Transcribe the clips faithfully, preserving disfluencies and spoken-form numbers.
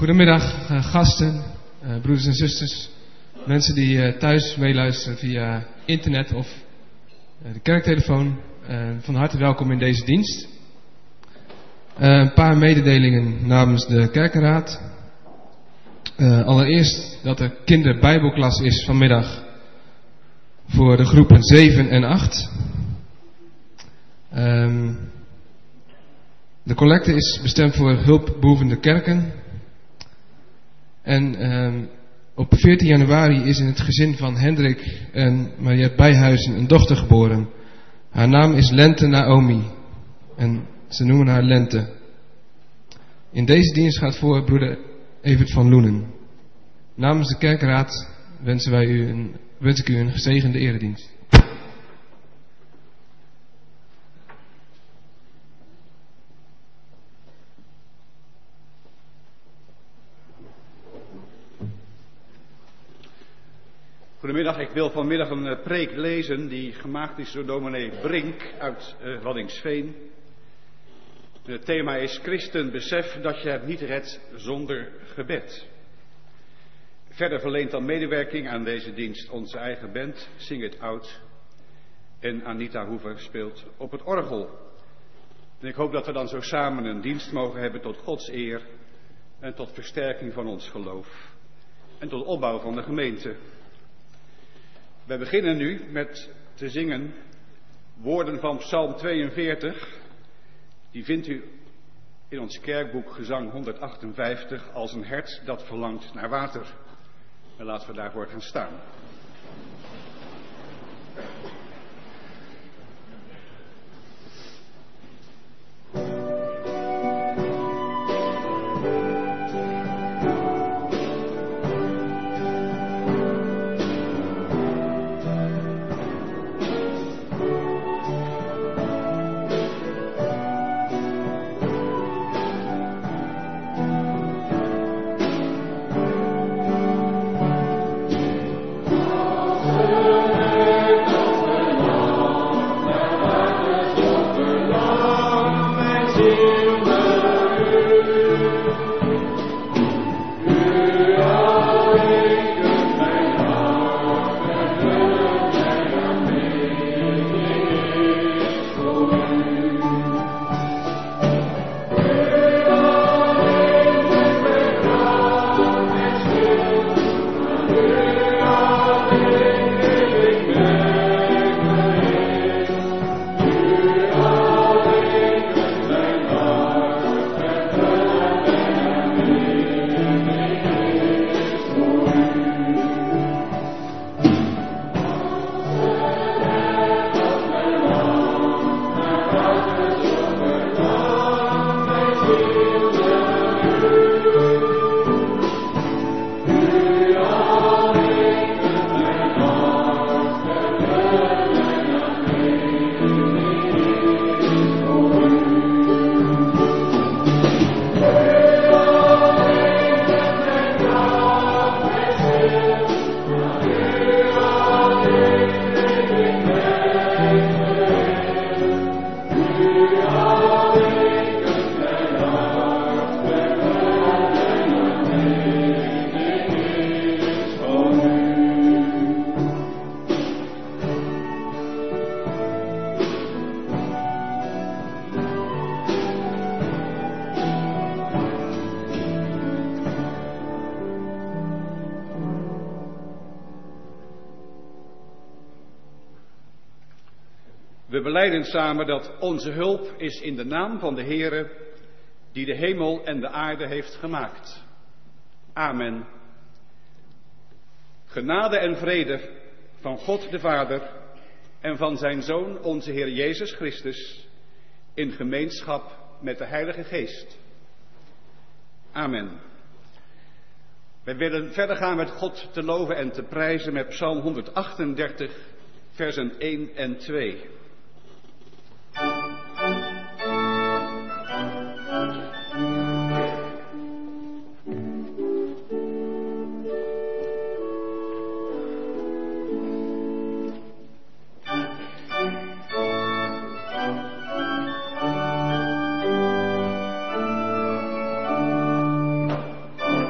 Goedemiddag uh, gasten, uh, broeders en zusters, mensen die uh, thuis meeluisteren via internet of uh, de kerktelefoon. Uh, van harte welkom in deze dienst. Uh, een paar mededelingen namens de kerkenraad. Uh, allereerst dat er kinderbijbelklas is vanmiddag voor de groepen zeven en acht. Um, de collecte is bestemd voor hulpbehoevende kerken. En um, op veertien januari is in het gezin van Hendrik en Mariette Bijhuizen een dochter geboren. Haar naam is Lente Naomi. En ze noemen haar Lente. In deze dienst gaat voor broeder Evert van Loenen. Namens de kerkraad wensen wij u een, wens ik u een gezegende eredienst. Goedemiddag, ik wil vanmiddag een preek lezen die gemaakt is door dominee Brink uit uh, Waddinxveen. Het thema is: Christen, besef dat je het niet redt zonder gebed. Verder verleent dan medewerking aan deze dienst onze eigen band, Sing It Out. En Anita Hoever speelt op het orgel. En ik hoop dat we dan zo samen een dienst mogen hebben tot Gods eer en tot versterking van ons geloof. En tot opbouw van de gemeente. We beginnen nu met te zingen woorden van Psalm tweeënveertig. Die vindt u in ons kerkboek gezang honderdachtenvijftig als een hert dat verlangt naar water. En laten we daarvoor gaan staan. We belijden samen dat onze hulp is in de naam van de Heere, die de hemel en de aarde heeft gemaakt. Amen. Genade en vrede van God de Vader en van zijn Zoon, onze Heer Jezus Christus, in gemeenschap met de Heilige Geest. Amen. Wij willen verder gaan met God te loven en te prijzen met Psalm honderdachtendertig, versen één en twee. Oh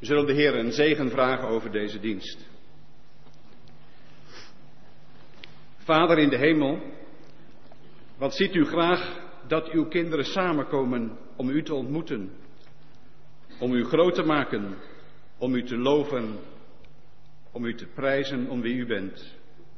We zullen de Heer een zegen vragen over deze dienst. Vader in de hemel, wat ziet u graag dat uw kinderen samenkomen om u te ontmoeten, om u groot te maken, om u te loven, om u te prijzen om wie u bent.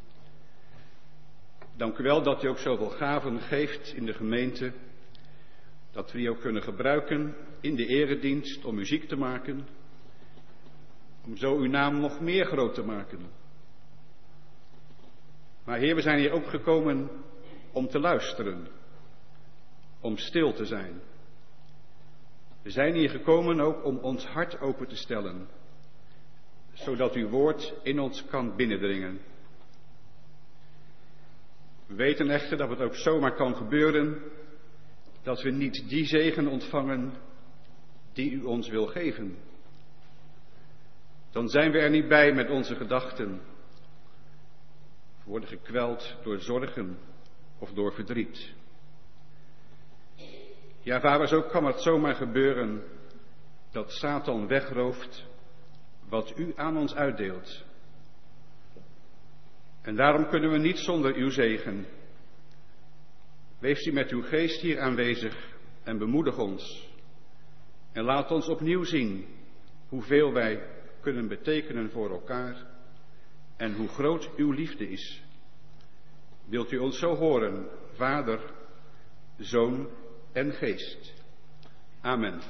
Dank u wel dat u ook zoveel gaven geeft in de gemeente, dat we die ook kunnen gebruiken in de eredienst om muziek te maken, om zo uw naam nog meer groot te maken. Maar Heer, we zijn hier ook gekomen om te luisteren, om stil te zijn. We zijn hier gekomen ook om ons hart open te stellen, zodat uw woord in ons kan binnendringen. We weten echter dat het ook zomaar kan gebeuren dat we niet die zegen ontvangen die u ons wil geven. Dan zijn we er niet bij met onze gedachten. We worden gekweld door zorgen of door verdriet. Ja, vader, zo kan het zomaar gebeuren dat Satan wegrooft wat u aan ons uitdeelt. En daarom kunnen we niet zonder uw zegen. Wees u met uw geest hier aanwezig en bemoedig ons. En laat ons opnieuw zien hoeveel wij kunnen betekenen voor elkaar en hoe groot uw liefde is. Wilt u ons zo horen, Vader, Zoon en Geest. Amen.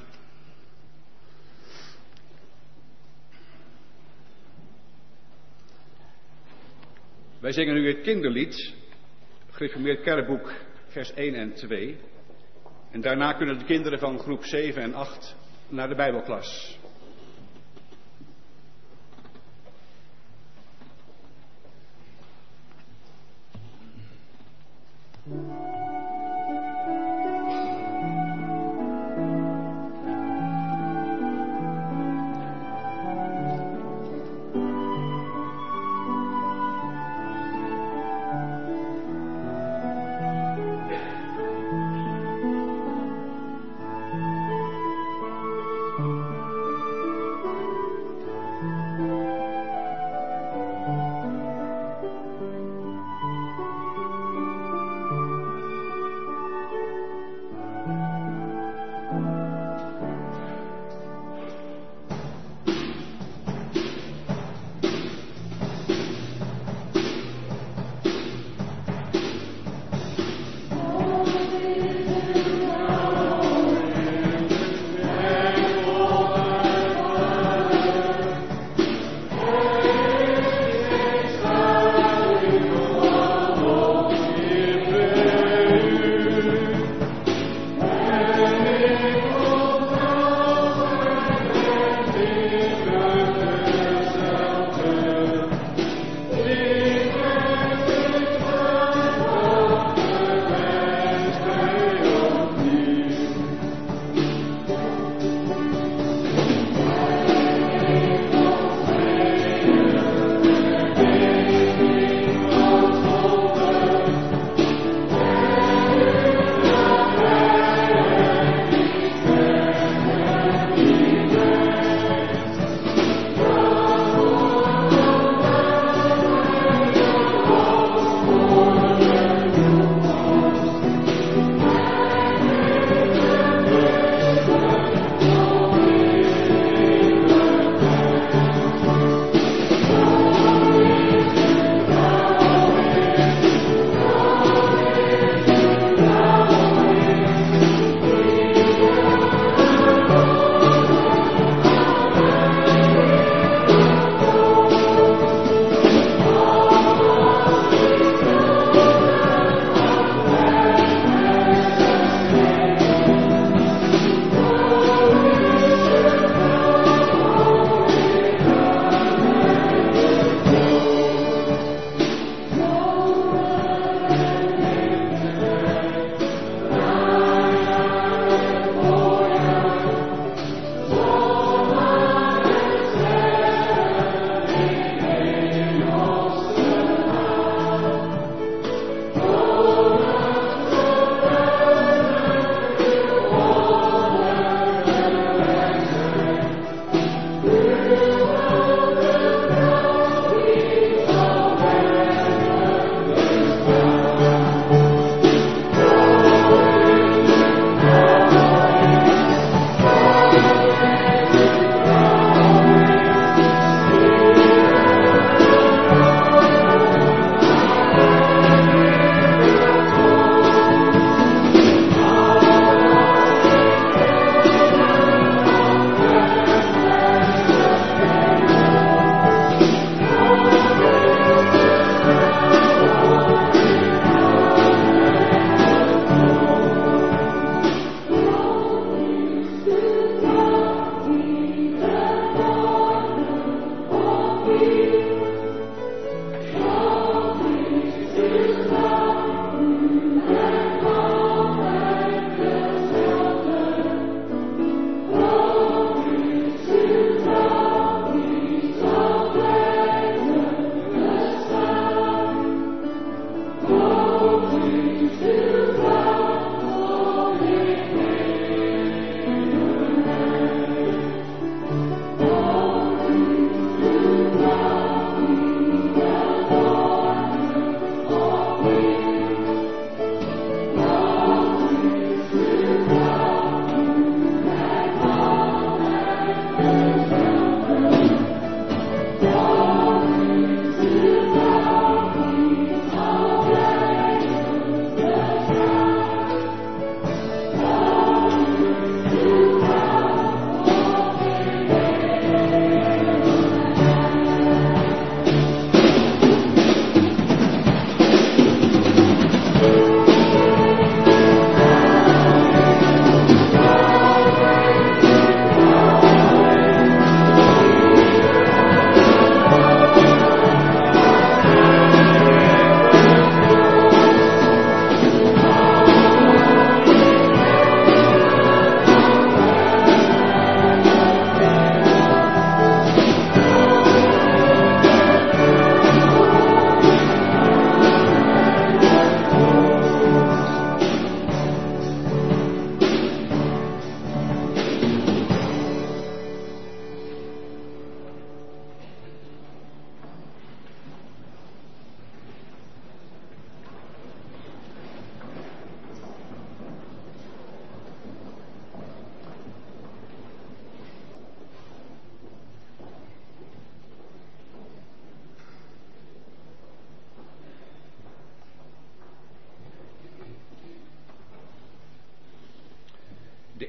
Wij zingen nu het kinderlied, Gereformeerd Kerkboek, vers één en twee. En daarna kunnen de kinderen van groep zeven en acht naar de Bijbelklas.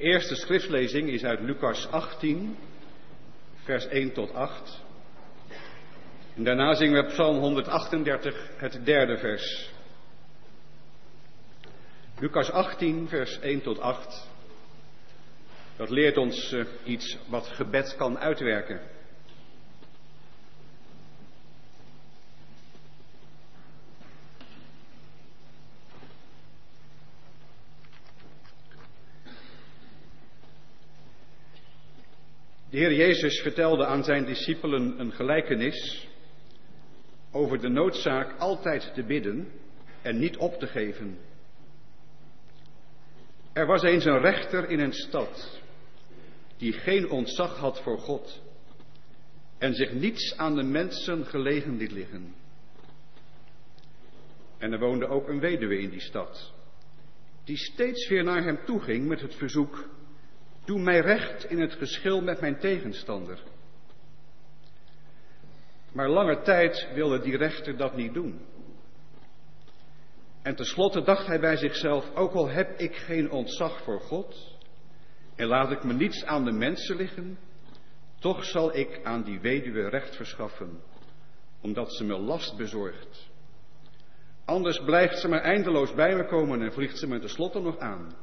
De eerste schriftlezing is uit Lucas achttien, vers één tot acht. En daarna zingen we Psalm honderdachtendertig, het derde vers. Lucas achttien, vers één tot acht. Dat leert ons uh, iets wat gebed kan uitwerken. De Heer Jezus vertelde aan zijn discipelen een gelijkenis over de noodzaak altijd te bidden en niet op te geven. Er was eens een rechter in een stad die geen ontzag had voor God en zich niets aan de mensen gelegen liet liggen. En er woonde ook een weduwe in die stad, die steeds weer naar hem toe ging met het verzoek: doe mij recht in het geschil met mijn tegenstander. Maar lange tijd wilde die rechter dat niet doen. En tenslotte dacht hij bij zichzelf: ook al heb ik geen ontzag voor God en laat ik me niets aan de mensen liggen, toch zal ik aan die weduwe recht verschaffen, omdat ze me last bezorgt. Anders blijft ze maar eindeloos bij me komen en vliegt ze me tenslotte nog aan.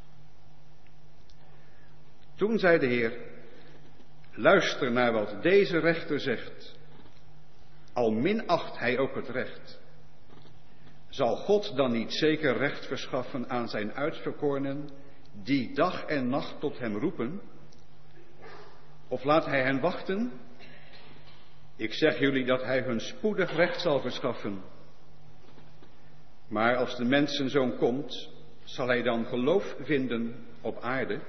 Toen zei de Heer: luister naar wat deze rechter zegt. Al minacht hij ook het recht. Zal God dan niet zeker recht verschaffen aan zijn uitverkorenen, die dag en nacht tot hem roepen? Of laat hij hen wachten? Ik zeg jullie dat hij hun spoedig recht zal verschaffen. Maar als de mensenzoon komt, zal hij dan geloof vinden op aarde?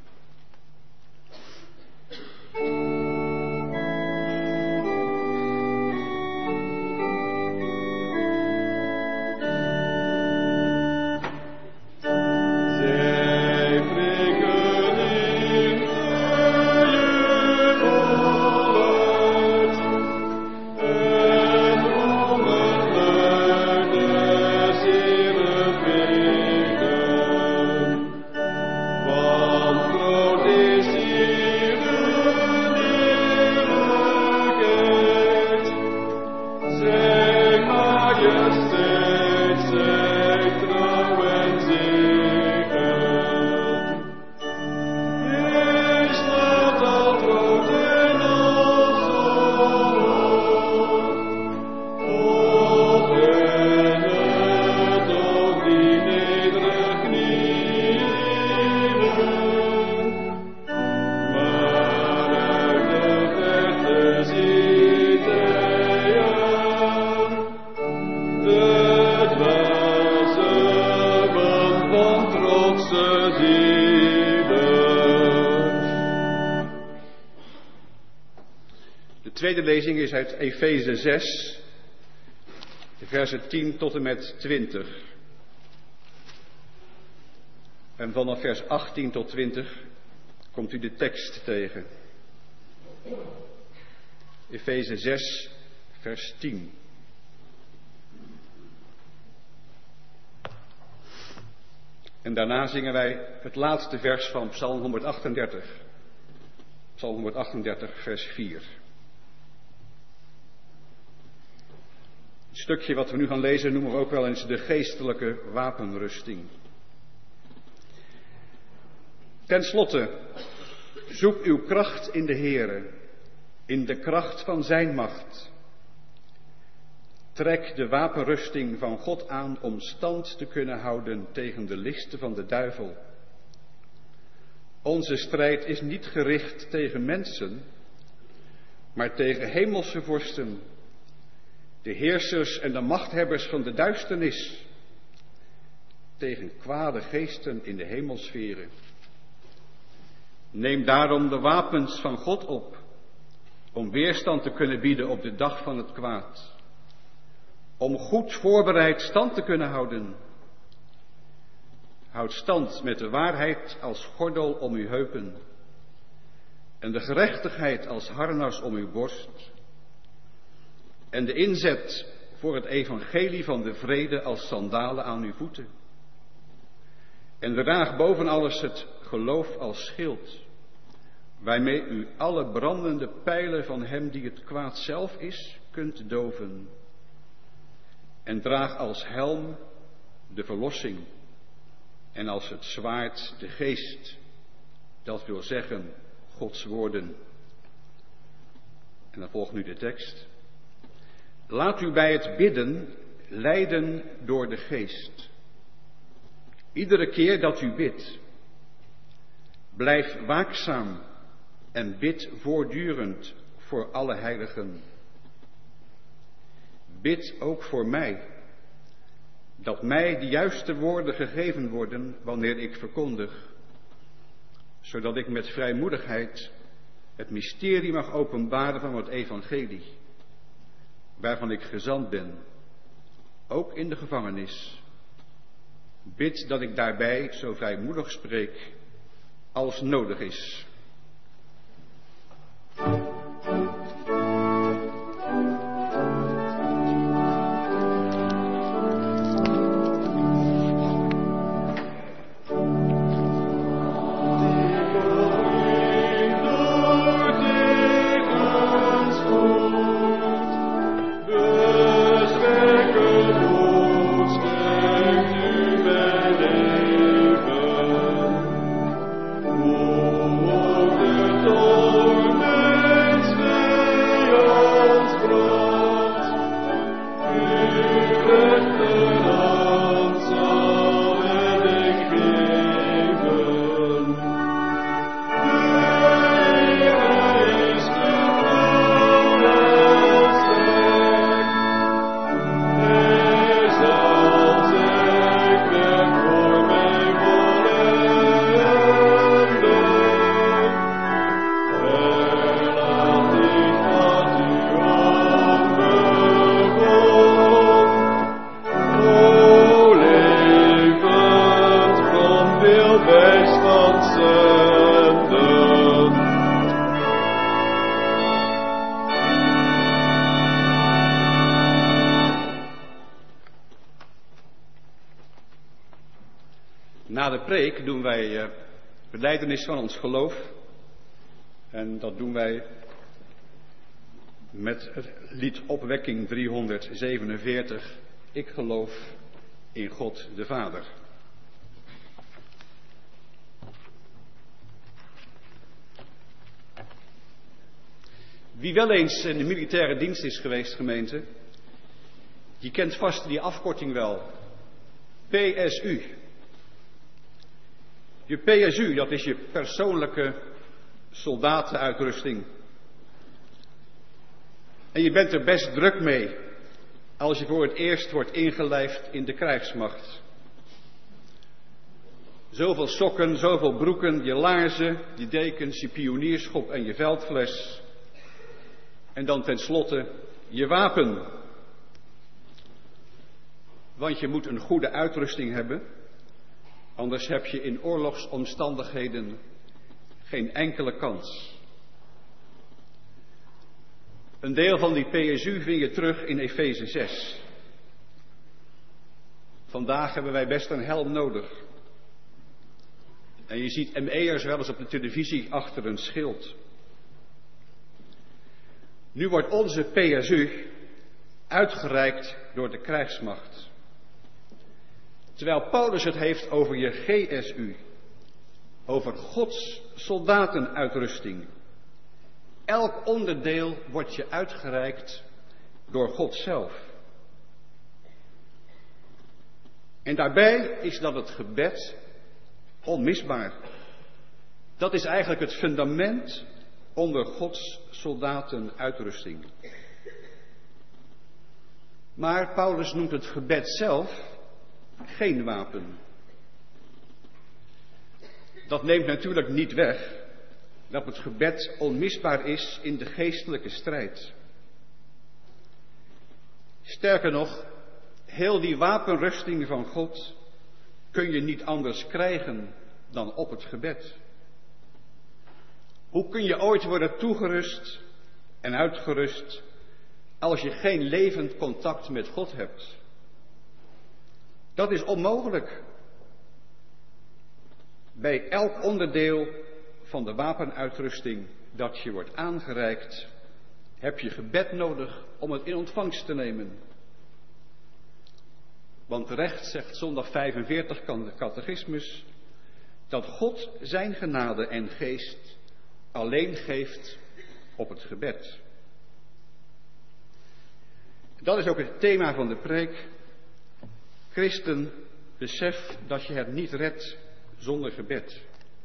De tweede lezing is uit Efeze zes, de versen tien tot en met twintig. En vanaf vers achttien tot twintig komt u de tekst tegen. Efeze zes, vers tien. En daarna zingen wij het laatste vers van Psalm honderdachtendertig. Psalm honderdachtendertig, vers vier. Het stukje wat we nu gaan lezen noemen we ook wel eens de geestelijke wapenrusting. Ten slotte, zoek uw kracht in de Heere, in de kracht van zijn macht. Trek de wapenrusting van God aan om stand te kunnen houden tegen de listen van de duivel. Onze strijd is niet gericht tegen mensen, maar tegen hemelse vorsten, de heersers en de machthebbers van de duisternis, tegen kwade geesten in de hemelsferen. Neem daarom de wapens van God op, om weerstand te kunnen bieden op de dag van het kwaad. Om goed voorbereid stand te kunnen houden. Houd stand met de waarheid als gordel om uw heupen en de gerechtigheid als harnas om uw borst en de inzet voor het evangelie van de vrede als sandalen aan uw voeten. En draag boven alles het geloof als schild, waarmee u alle brandende pijlen van hem die het kwaad zelf is, kunt doven. En draag als helm de verlossing en als het zwaard de geest, dat wil zeggen Gods woorden. En dan volgt nu de tekst. Laat u bij het bidden leiden door de geest. Iedere keer dat u bidt, blijf waakzaam en bid voortdurend voor alle heiligen. Bid ook voor mij, dat mij de juiste woorden gegeven worden wanneer ik verkondig, zodat ik met vrijmoedigheid het mysterie mag openbaren van het evangelie, waarvan ik gezant ben, ook in de gevangenis. Bid dat ik daarbij zo vrijmoedig spreek als nodig is. Na de preek doen wij uh, belijdenis van ons geloof. En dat doen wij met het lied Opwekking driehonderdzevenenveertig. Ik geloof in God de Vader. Wie wel eens in de militaire dienst is geweest, gemeente, die kent vast die afkorting wel. P S U. Je P S U, dat is je persoonlijke soldatenuitrusting. En je bent er best druk mee als je voor het eerst wordt ingelijfd in de krijgsmacht. Zoveel sokken, zoveel broeken, je laarzen, je dekens, je pionierschop en je veldfles. En dan tenslotte je wapen. Want je moet een goede uitrusting hebben. Anders heb je in oorlogsomstandigheden geen enkele kans. Een deel van die P S U vind je terug in Efeze zes. Vandaag hebben wij best een helm nodig. En je ziet M E'ers wel eens op de televisie achter een schild. Nu wordt onze P S U uitgereikt door de krijgsmacht. Terwijl Paulus het heeft over je G S U, over Gods soldatenuitrusting. Elk onderdeel wordt je uitgereikt door God zelf. En daarbij is dan het gebed onmisbaar. Dat is eigenlijk het fundament onder Gods soldatenuitrusting. Maar Paulus noemt het gebed zelf geen wapen. Dat neemt natuurlijk niet weg dat het gebed onmisbaar is in de geestelijke strijd. Sterker nog, heel die wapenrusting van God kun je niet anders krijgen dan op het gebed. Hoe kun je ooit worden toegerust en uitgerust als je geen levend contact met God hebt? Dat is onmogelijk. Bij elk onderdeel van de wapenuitrusting dat je wordt aangereikt, heb je gebed nodig om het in ontvangst te nemen. Want terecht zegt zondag vijfenveertig kan de catechismus dat God zijn genade en geest alleen geeft op het gebed. Dat is ook het thema van de preek. Christen, besef dat je het niet redt zonder gebed.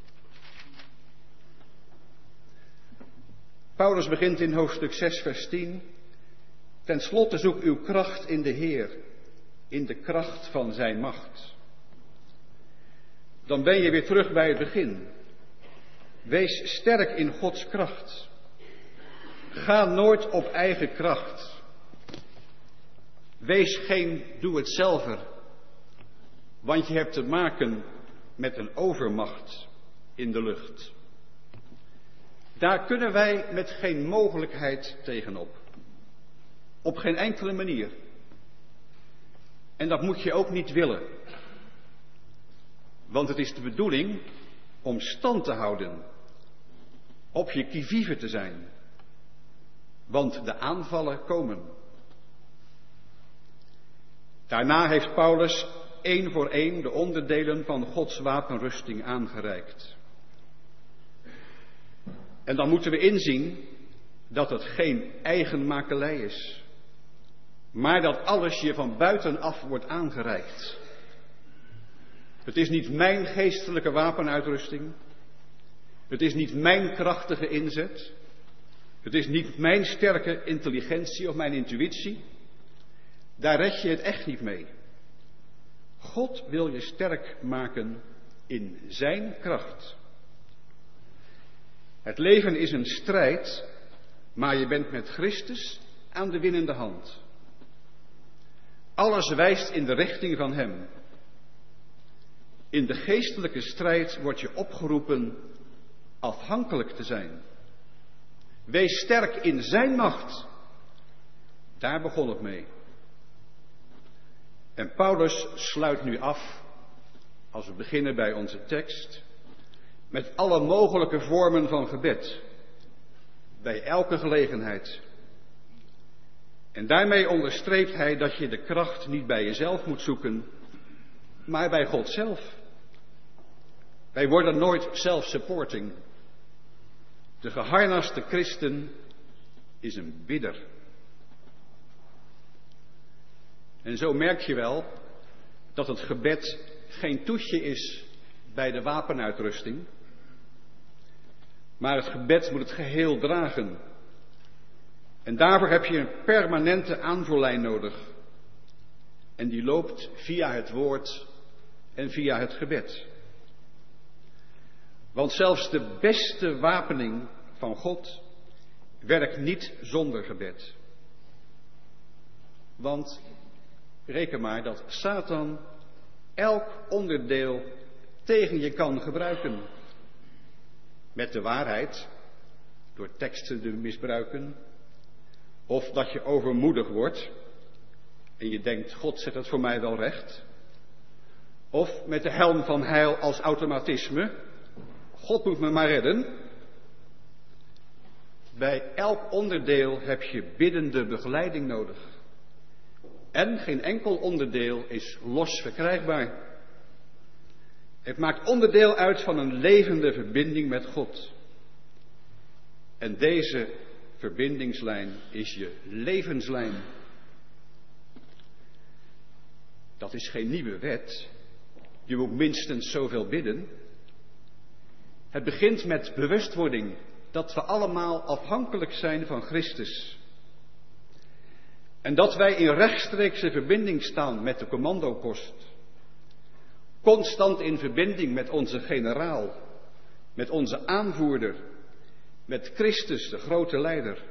Paulus begint in hoofdstuk zes vers tien. Ten slotte zoek uw kracht in de Heer, in de kracht van zijn macht. Dan ben je weer terug bij het begin. Wees sterk in Gods kracht. Ga nooit op eigen kracht. Wees geen doe-het-zelver, want je hebt te maken met een overmacht in de lucht. Daar kunnen wij met geen mogelijkheid tegenop. Op geen enkele manier. En dat moet je ook niet willen. Want het is de bedoeling om stand te houden. Op je qui vive te zijn. Want de aanvallen komen. Daarna heeft Paulus één voor één de onderdelen van Gods wapenrusting aangereikt. En dan moeten we inzien dat het geen eigen makelij is. Maar dat alles je van buitenaf wordt aangereikt. Het is niet mijn geestelijke wapenuitrusting. Het is niet mijn krachtige inzet. Het is niet mijn sterke intelligentie of mijn intuïtie. Daar red je het echt niet mee. God wil je sterk maken in zijn kracht. Het leven is een strijd, maar je bent met Christus aan de winnende hand. Alles wijst in de richting van hem. In de geestelijke strijd word je opgeroepen afhankelijk te zijn. Wees sterk in zijn macht. Daar begon het mee. En Paulus sluit nu af, als we beginnen bij onze tekst, met alle mogelijke vormen van gebed. Bij elke gelegenheid. En daarmee onderstreept hij dat je de kracht niet bij jezelf moet zoeken, maar bij God zelf. Wij worden nooit self-supporting. De geharnaste christen is een bidder. En zo merk je wel dat het gebed geen toetje is bij de wapenuitrusting, maar het gebed moet het geheel dragen. En daarvoor heb je een permanente aanvoerlijn nodig. En die loopt via het woord en via het gebed. Want zelfs de beste wapening van God werkt niet zonder gebed. Want reken maar dat Satan elk onderdeel tegen je kan gebruiken. Met de waarheid, door teksten te misbruiken. Of dat je overmoedig wordt en je denkt, God zet het voor mij wel recht. Of met de helm van heil als automatisme. God moet me maar redden. Bij elk onderdeel heb je biddende begeleiding nodig. En geen enkel onderdeel is los verkrijgbaar. Het maakt onderdeel uit van een levende verbinding met God. En deze verbindingslijn is je levenslijn. Dat is geen nieuwe wet. Je moet minstens zoveel bidden. Het begint met bewustwording dat we allemaal afhankelijk zijn van Christus. En dat wij in rechtstreekse verbinding staan met de commandopost. Constant in verbinding met onze generaal, met onze aanvoerder, met Christus, de grote leider.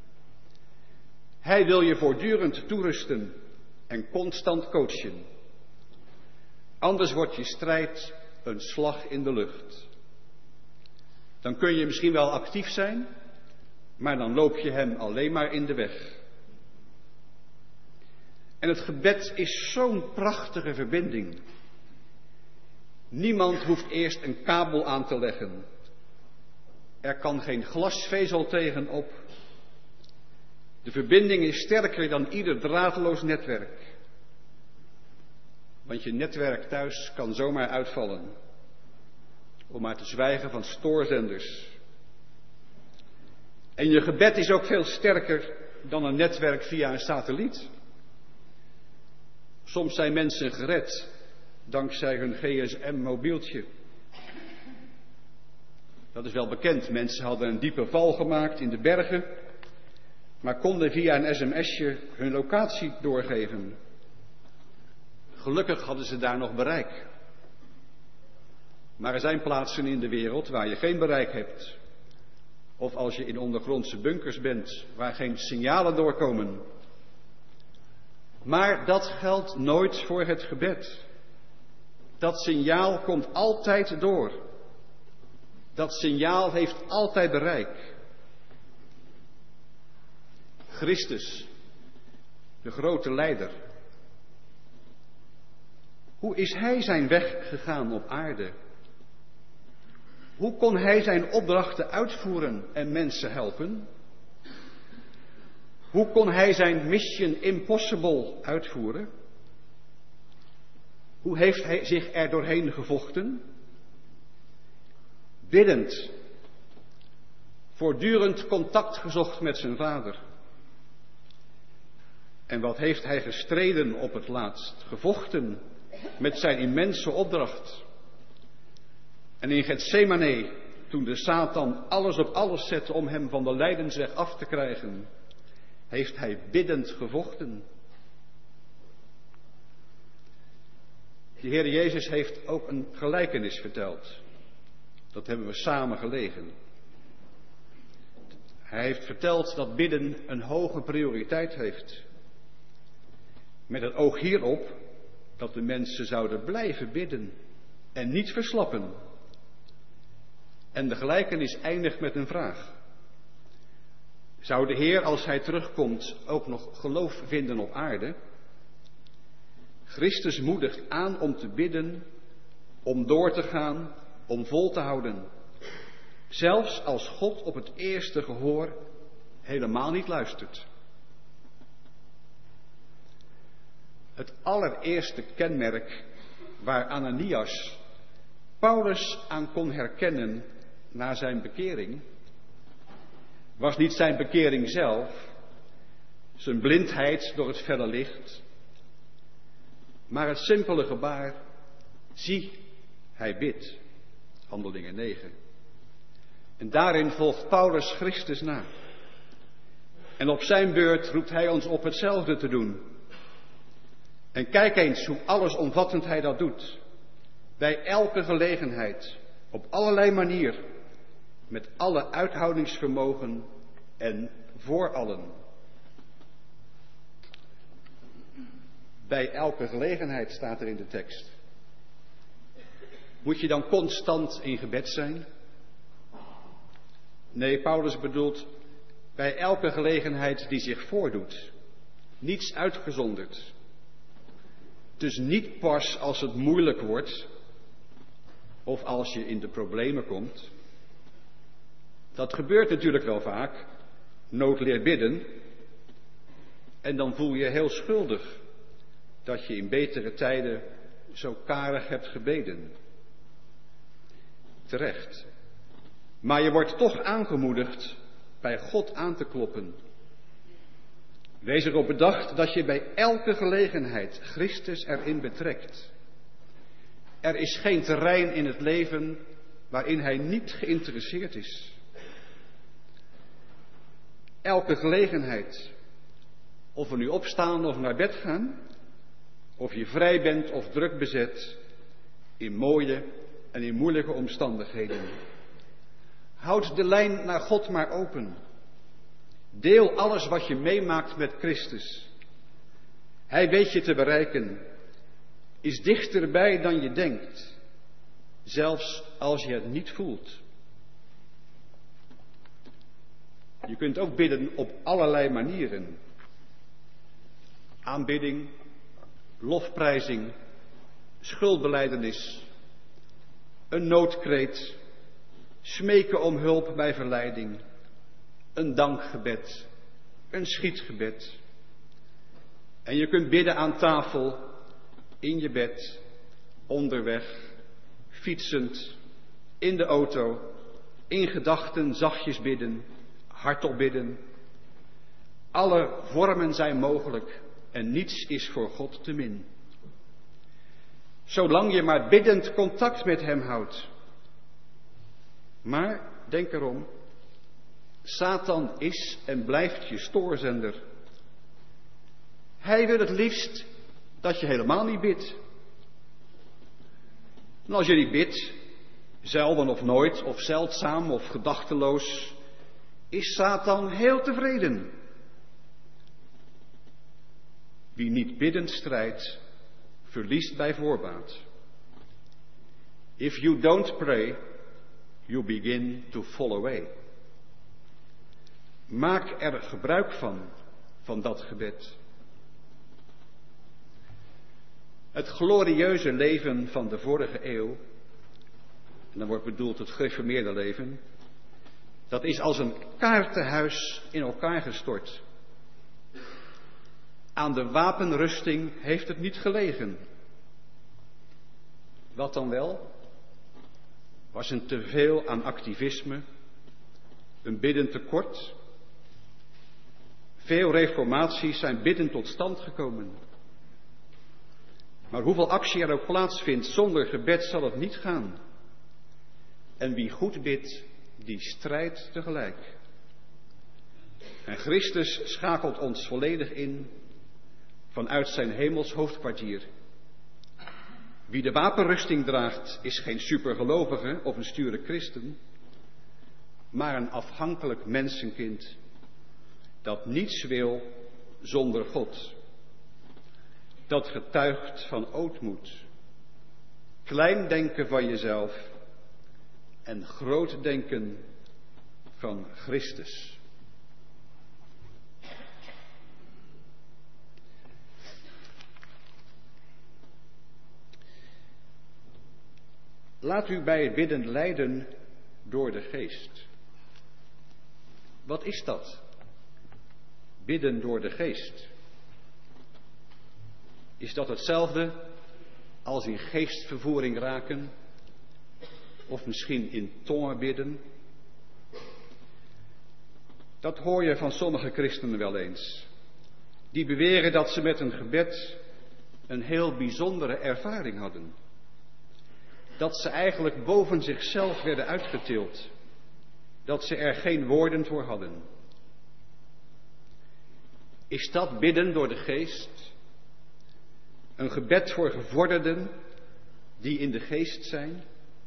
Hij wil je voortdurend toerusten en constant coachen. Anders wordt je strijd een slag in de lucht. Dan kun je misschien wel actief zijn, maar dan loop je hem alleen maar in de weg. En het gebed is zo'n prachtige verbinding. Niemand hoeft eerst een kabel aan te leggen. Er kan geen glasvezel tegenop. De verbinding is sterker dan ieder draadloos netwerk. Want je netwerk thuis kan zomaar uitvallen. Om maar te zwijgen van stoorzenders. En je gebed is ook veel sterker dan een netwerk via een satelliet. Soms zijn mensen gered dankzij hun G S M-mobieltje. Dat is wel bekend. Mensen hadden een diepe val gemaakt in de bergen, maar konden via een sms'je hun locatie doorgeven. Gelukkig hadden ze daar nog bereik. Maar er zijn plaatsen in de wereld waar je geen bereik hebt. Of als je in ondergrondse bunkers bent, waar geen signalen doorkomen. Maar dat geldt nooit voor het gebed. Dat signaal komt altijd door. Dat signaal heeft altijd bereik. Christus, de grote leider. Hoe is hij zijn weg gegaan op aarde? Hoe kon hij zijn opdrachten uitvoeren en mensen helpen? Hoe kon hij zijn mission impossible uitvoeren? Hoe heeft hij zich er doorheen gevochten? Biddend. Voortdurend contact gezocht met zijn vader. En wat heeft hij gestreden op het laatst? Gevochten met zijn immense opdracht. En in Getsemane, toen de Satan alles op alles zette om hem van de lijdensweg af te krijgen, heeft hij biddend gevochten. De Heer Jezus heeft ook een gelijkenis verteld. Dat hebben we samen gelezen. Hij heeft verteld dat bidden een hoge prioriteit heeft. Met het oog hierop dat de mensen zouden blijven bidden en niet verslappen. En de gelijkenis eindigt met een vraag. Zou de Heer, als hij terugkomt, ook nog geloof vinden op aarde? Christus moedigt aan om te bidden, om door te gaan, om vol te houden. Zelfs als God op het eerste gehoor helemaal niet luistert. Het allereerste kenmerk waar Ananias Paulus aan kon herkennen na zijn bekering, was niet zijn bekering zelf, zijn blindheid door het felle licht, maar het simpele gebaar, zie, hij bidt. Handelingen negen. En daarin volgt Paulus Christus na. En op zijn beurt roept hij ons op hetzelfde te doen. En kijk eens hoe allesomvattend hij dat doet. Bij elke gelegenheid, op allerlei manier, met alle uithoudingsvermogen en voor allen. Bij elke gelegenheid staat er in de tekst. Moet je dan constant in gebed zijn? Nee, Paulus bedoelt bij elke gelegenheid die zich voordoet. Niets uitgezonderd. Dus niet pas als het moeilijk wordt of als je in de problemen komt. Dat gebeurt natuurlijk wel vaak. Nood leert bidden. En dan voel je je heel schuldig dat je in betere tijden zo karig hebt gebeden. Terecht. Maar je wordt toch aangemoedigd bij God aan te kloppen. Wees erop bedacht dat je bij elke gelegenheid Christus erin betrekt. Er is geen terrein in het leven waarin hij niet geïnteresseerd is. Elke gelegenheid, of we nu opstaan of naar bed gaan, of je vrij bent of druk bezet, in mooie en in moeilijke omstandigheden. Houd de lijn naar God maar open. Deel alles wat je meemaakt met Christus. Hij weet je te bereiken, is dichterbij dan je denkt, zelfs als je het niet voelt. Je kunt ook bidden op allerlei manieren. Aanbidding, lofprijzing, schuldbelijdenis, een noodkreet, smeken om hulp bij verleiding, een dankgebed, een schietgebed. En je kunt bidden aan tafel, in je bed, onderweg, fietsend, in de auto, in gedachten zachtjes bidden, hardop bidden. Alle vormen zijn mogelijk en niets is voor God te min. Zolang je maar biddend contact met hem houdt. Maar, denk erom, Satan is en blijft je stoorzender. Hij wil het liefst dat je helemaal niet bidt. En als je niet bidt, zelden of nooit, of zeldzaam of gedachteloos, is Satan heel tevreden. Wie niet biddend strijdt, verliest bij voorbaat. If you don't pray, you begin to fall away. Maak er gebruik van, van dat gebed. Het glorieuze leven van de vorige eeuw, en dan wordt bedoeld het gereformeerde leven, dat is als een kaartenhuis in elkaar gestort. Aan de wapenrusting heeft het niet gelegen. Wat dan wel? Was een teveel aan activisme, een biddend tekort. Veel reformaties zijn biddend tot stand gekomen. Maar hoeveel actie er ook plaatsvindt, zonder gebed zal het niet gaan. En wie goed bidt, die strijdt tegelijk. En Christus schakelt ons volledig in vanuit zijn hemels hoofdkwartier. Wie de wapenrusting draagt, is geen supergelovige of een sture christen, maar een afhankelijk mensenkind dat niets wil zonder God. Dat getuigt van ootmoed, klein denken van jezelf en groot denken van Christus. Laat u bij het bidden leiden door de geest. Wat is dat? Bidden door de geest. Is dat hetzelfde als in geestvervoering raken? Of misschien in tongen bidden? Dat hoor je van sommige christenen wel eens. Die beweren dat ze met een gebed een heel bijzondere ervaring hadden. Dat ze eigenlijk boven zichzelf werden uitgetild. Dat ze er geen woorden voor hadden. Is dat bidden door de geest? Een gebed voor gevorderden die in de geest zijn?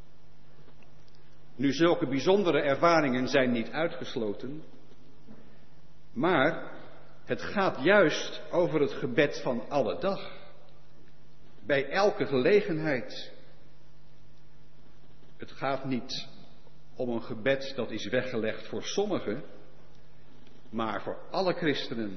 Nu, zulke bijzondere ervaringen zijn niet uitgesloten. Maar het gaat juist over het gebed van alle dag. Bij elke gelegenheid. Het gaat niet om een gebed dat is weggelegd voor sommigen, maar voor alle christenen.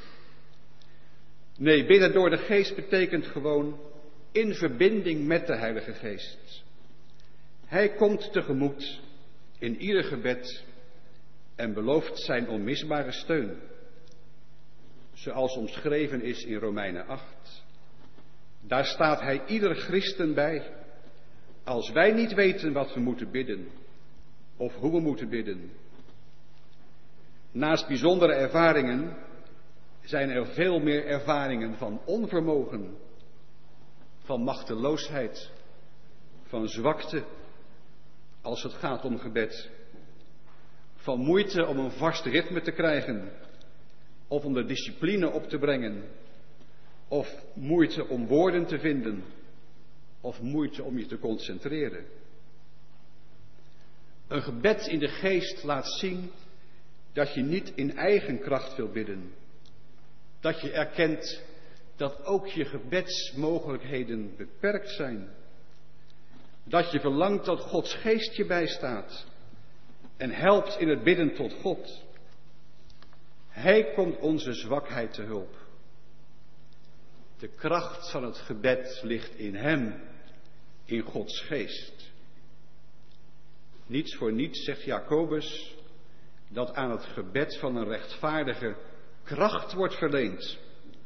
Nee, bidden door de geest betekent gewoon in verbinding met de Heilige Geest. Hij komt tegemoet in ieder gebed en belooft zijn onmisbare steun. Zoals omschreven is in Romeinen acht. Daar staat hij ieder christen bij. Als wij niet weten wat we moeten bidden, of hoe we moeten bidden. Naast bijzondere ervaringen zijn er veel meer ervaringen van onvermogen, van machteloosheid, van zwakte, als het gaat om gebed. Van moeite om een vast ritme te krijgen, of om de discipline op te brengen, of moeite om woorden te vinden, of moeite om je te concentreren. Een gebed in de geest laat zien dat je niet in eigen kracht wil bidden. Dat je erkent dat ook je gebedsmogelijkheden beperkt zijn. Dat je verlangt dat Gods geest je bijstaat en helpt in het bidden tot God. Hij komt onze zwakheid te hulp. De kracht van het gebed ligt in Hem, in Gods geest. Niets voor niets zegt Jacobus dat aan het gebed van een rechtvaardige kracht wordt verleend.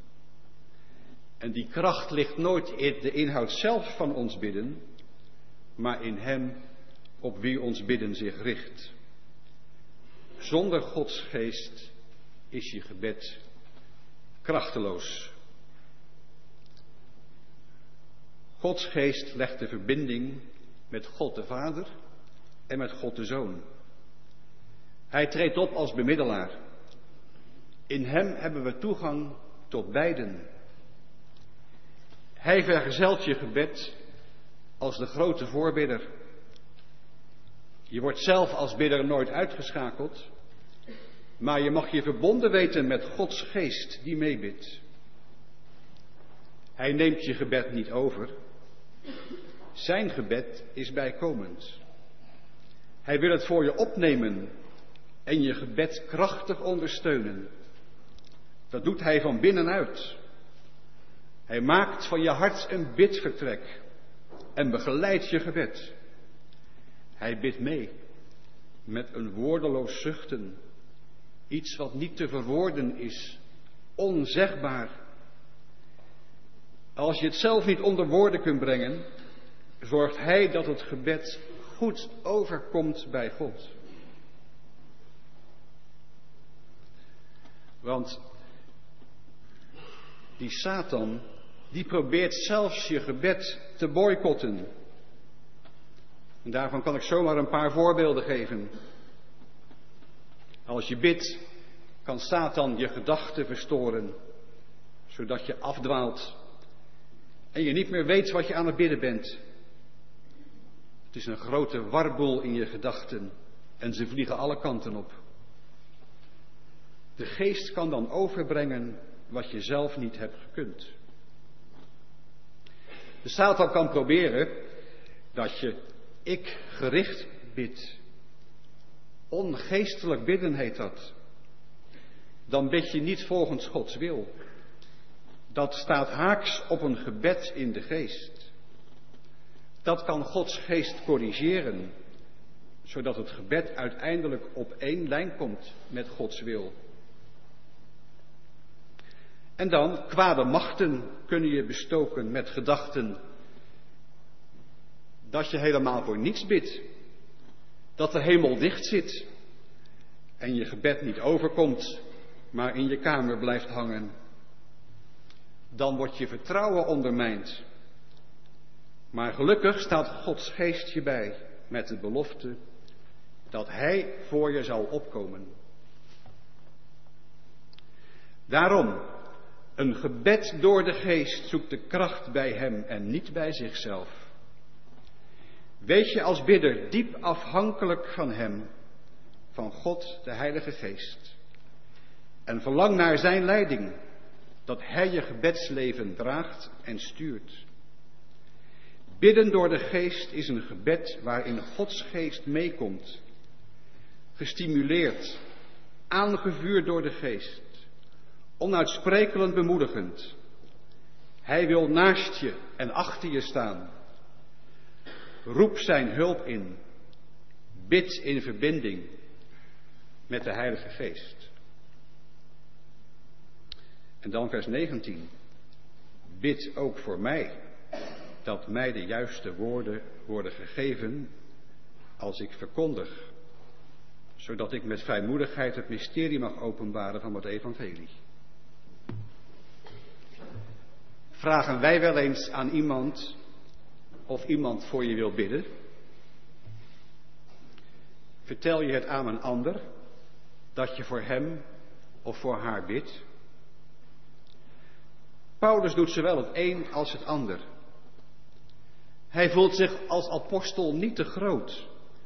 En die kracht ligt nooit in de inhoud zelf van ons bidden, maar in hem op wie ons bidden zich richt. Zonder Gods geest is je gebed krachteloos. Gods geest legt de verbinding met God de Vader en met God de Zoon. Hij treedt op als bemiddelaar. In hem hebben we toegang tot beiden. Hij vergezelt je gebed als de grote voorbidder. Je wordt zelf als bidder nooit uitgeschakeld, maar je mag je verbonden weten met Gods geest die meebidt. Hij neemt je gebed niet over. Zijn gebed is bijkomend. Hij wil het voor je opnemen en je gebed krachtig ondersteunen. Dat doet hij van binnenuit. Hij maakt van je hart een bidvertrek en begeleidt je gebed. Hij bidt mee met een woordeloos zuchten. Iets wat niet te verwoorden is, onzegbaar. Als je het zelf niet onder woorden kunt brengen, zorgt hij dat het gebed goed overkomt bij God. Want die Satan, die probeert zelfs je gebed te boycotten. En daarvan kan ik zomaar een paar voorbeelden geven. Als je bidt, kan Satan je gedachten verstoren, zodat je afdwaalt en je niet meer weet wat je aan het bidden bent. Het is een grote warboel in je gedachten en ze vliegen alle kanten op. De geest kan dan overbrengen wat je zelf niet hebt gekund. De Satan kan proberen dat je ik gericht bidt. Ongeestelijk bidden heet dat. Dan bid je niet volgens Gods wil. Dat staat haaks op een gebed in de geest. Dat kan Gods geest corrigeren, zodat het gebed uiteindelijk op één lijn komt met Gods wil. En dan, kwade machten kunnen je bestoken met gedachten dat je helemaal voor niets bidt. Dat de hemel dicht zit en je gebed niet overkomt, maar in je kamer blijft hangen. Dan wordt je vertrouwen ondermijnd. Maar gelukkig staat Gods geest je bij met de belofte dat Hij voor je zal opkomen. Daarom, een gebed door de geest zoekt de kracht bij Hem en niet bij zichzelf. Wees je als bidder diep afhankelijk van Hem, van God de Heilige Geest. En verlang naar Zijn leiding, dat Hij je gebedsleven draagt en stuurt. Bidden door de geest is een gebed waarin Gods geest meekomt. Gestimuleerd, aangevuurd door de geest. Onuitsprekelijk bemoedigend. Hij wil naast je en achter je staan. Roep zijn hulp in. Bid in verbinding met de Heilige Geest. En dan vers negentien. Bid ook voor mij, dat mij de juiste woorden worden gegeven als ik verkondig, zodat ik met vrijmoedigheid het mysterie mag openbaren van het evangelie. Vragen wij wel eens aan iemand of iemand voor je wil bidden? Vertel je het aan een ander dat je voor hem of voor haar bidt? Paulus doet zowel het een als het ander. Hij voelt zich als apostel niet te groot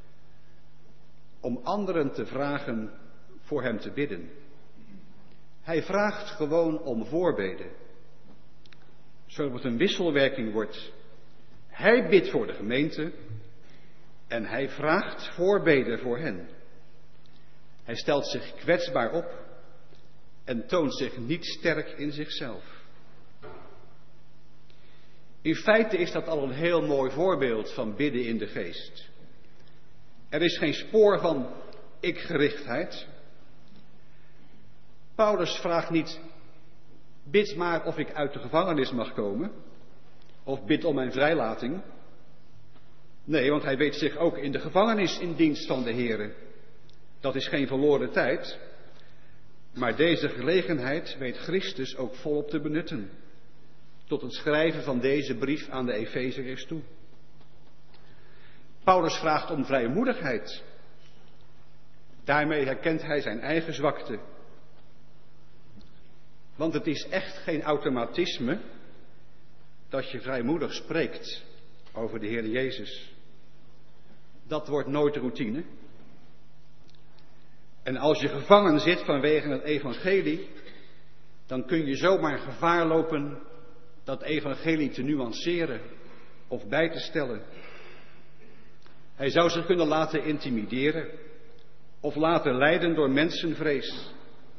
om anderen te vragen voor hem te bidden. Hij vraagt gewoon om voorbeden, zodat het een wisselwerking wordt. Hij bidt voor de gemeente en hij vraagt voorbeden voor hen. Hij stelt zich kwetsbaar op en toont zich niet sterk in zichzelf. In feite is dat al een heel mooi voorbeeld van bidden in de geest. Er is geen spoor van ikgerichtheid. Paulus vraagt niet, bid maar of ik uit de gevangenis mag komen, of bid om mijn vrijlating. Nee, want hij weet zich ook in de gevangenis in dienst van de Here. Dat is geen verloren tijd. Maar deze gelegenheid weet Christus ook volop te benutten. Tot het schrijven van deze brief aan de Efeziërs toe. Paulus vraagt om vrijmoedigheid. Daarmee herkent hij zijn eigen zwakte. Want het is echt geen automatisme dat je vrijmoedig spreekt over de Heer Jezus. Dat wordt nooit routine. En als je gevangen zit vanwege het evangelie, dan kun je zomaar gevaar lopen dat evangelie te nuanceren of bij te stellen. Hij zou zich kunnen laten intimideren of laten leiden door mensenvrees.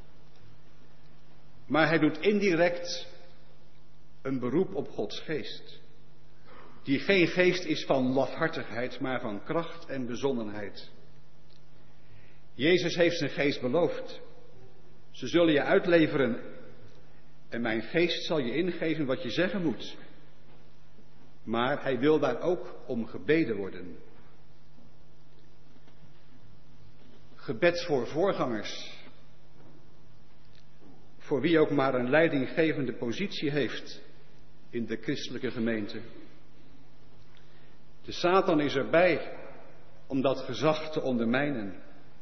Maar hij doet indirect een beroep op Gods geest. Die geen geest is van lafhartigheid, maar van kracht en bezonnenheid. Jezus heeft zijn geest beloofd. Ze zullen je uitleveren en mijn geest zal je ingeven wat je zeggen moet. Maar hij wil daar ook om gebeden worden. Gebed voor voorgangers. Voor wie ook maar een leidinggevende positie heeft in de christelijke gemeente. De Satan is erbij om dat gezag te ondermijnen.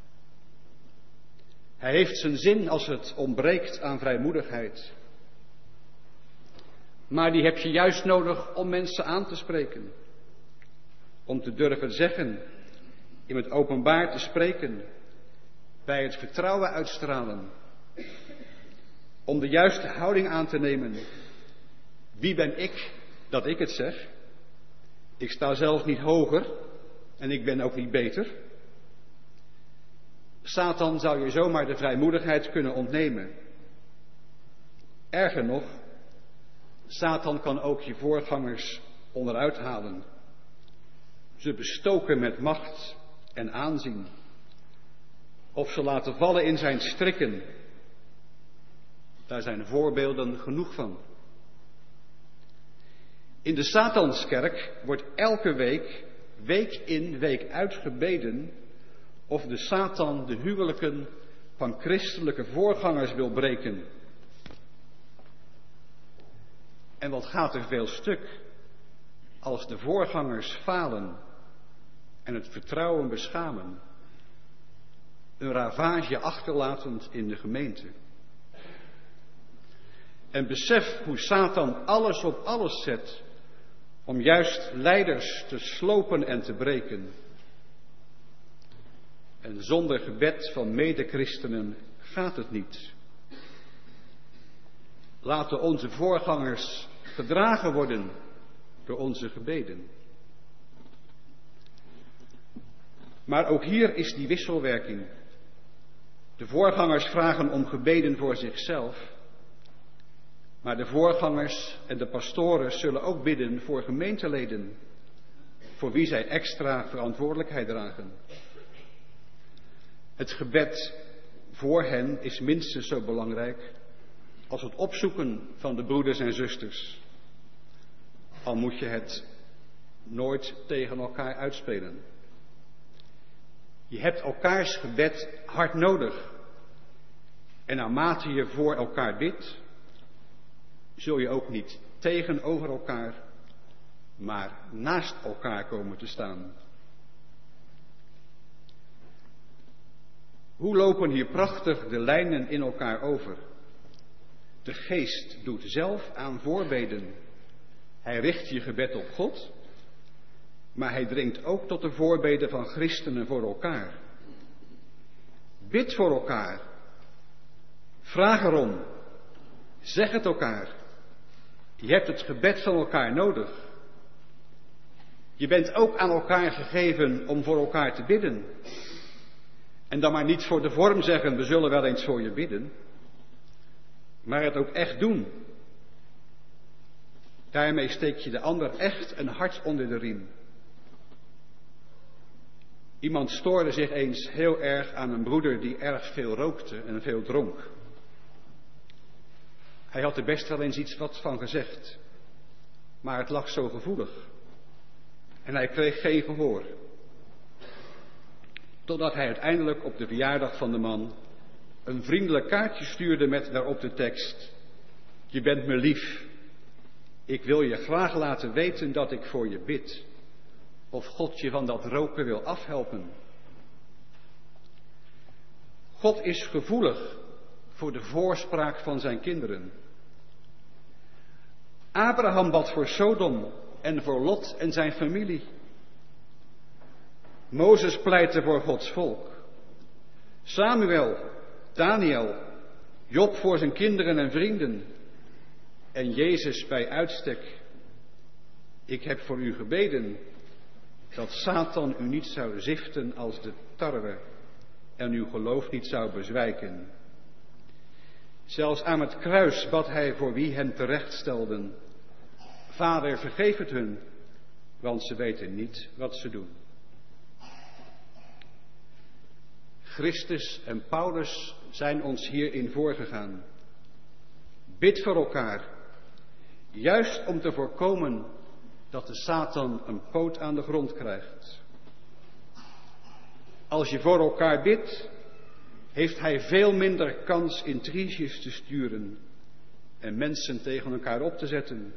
Hij heeft zijn zin als het ontbreekt aan vrijmoedigheid. Maar die heb je juist nodig om mensen aan te spreken. Om te durven zeggen, in het openbaar te spreken, bij het vertrouwen uitstralen. Om de juiste houding aan te nemen. Wie ben ik dat ik het zeg? Ik sta zelf niet hoger en ik ben ook niet beter. Satan zou je zomaar de vrijmoedigheid kunnen ontnemen. Erger nog, Satan kan ook je voorgangers onderuit halen. Ze bestoken met macht en aanzien. Of ze laten vallen in zijn strikken. Daar zijn voorbeelden genoeg van. In de Satanskerk wordt elke week, week in, week uit gebeden of de Satan de huwelijken van christelijke voorgangers wil breken. En wat gaat er veel stuk als de voorgangers falen en het vertrouwen beschamen, een ravage achterlatend in de gemeente. En besef hoe Satan alles op alles zet om juist leiders te slopen en te breken. En zonder gebed van medechristenen gaat het niet. Laten onze voorgangers gedragen worden door onze gebeden. Maar ook hier is die wisselwerking. De voorgangers vragen om gebeden voor zichzelf. Maar de voorgangers en de pastoren zullen ook bidden voor gemeenteleden, voor wie zij extra verantwoordelijkheid dragen. Het gebed voor hen is minstens zo belangrijk als het opzoeken van de broeders en zusters. Al moet je het nooit tegen elkaar uitspelen. Je hebt elkaars gebed hard nodig. En naarmate je voor elkaar bidt, zul je ook niet tegenover elkaar, maar naast elkaar komen te staan. Hoe lopen hier prachtig de lijnen in elkaar over? De geest doet zelf aan voorbeden. Hij richt je gebed op God, maar hij dringt ook tot de voorbeden van christenen voor elkaar. Bid voor elkaar. Vraag erom. Zeg het elkaar. Je hebt het gebed van elkaar nodig. Je bent ook aan elkaar gegeven om voor elkaar te bidden. En dan maar niet voor de vorm zeggen, we zullen wel eens voor je bidden. Maar het ook echt doen. Daarmee steek je de ander echt een hart onder de riem. Iemand stoorde zich eens heel erg aan een broeder die erg veel rookte en veel dronk. Hij had er best wel eens iets wat van gezegd, maar het lag zo gevoelig en hij kreeg geen gehoor. Totdat hij uiteindelijk op de verjaardag van de man een vriendelijk kaartje stuurde met daarop de tekst: je bent me lief, ik wil je graag laten weten dat ik voor je bid, of God je van dat roken wil afhelpen. God is gevoelig voor de voorspraak van zijn kinderen. Abraham bad voor Sodom en voor Lot en zijn familie. Mozes pleitte voor Gods volk. Samuel, Daniel, Job voor zijn kinderen en vrienden. En Jezus bij uitstek. Ik heb voor u gebeden dat Satan u niet zou ziften als de tarwe en uw geloof niet zou bezwijken. Zelfs aan het kruis bad hij voor wie hem terechtstelden: Vader, vergeef het hun, want ze weten niet wat ze doen. Christus en Paulus zijn ons hierin voorgegaan. Bid voor elkaar, juist om te voorkomen dat de Satan een poot aan de grond krijgt. Als je voor elkaar bidt, heeft hij veel minder kans intriges te sturen en mensen tegen elkaar op te zetten.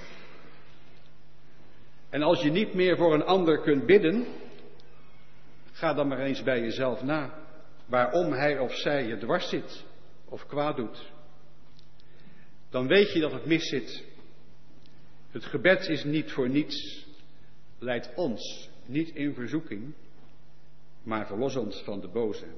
En als je niet meer voor een ander kunt bidden, ga dan maar eens bij jezelf na waarom hij of zij je dwars zit of kwaad doet. Dan weet je dat het mis zit. Het gebed is niet voor niets, leidt ons niet in verzoeking, maar verlos ons van de boze.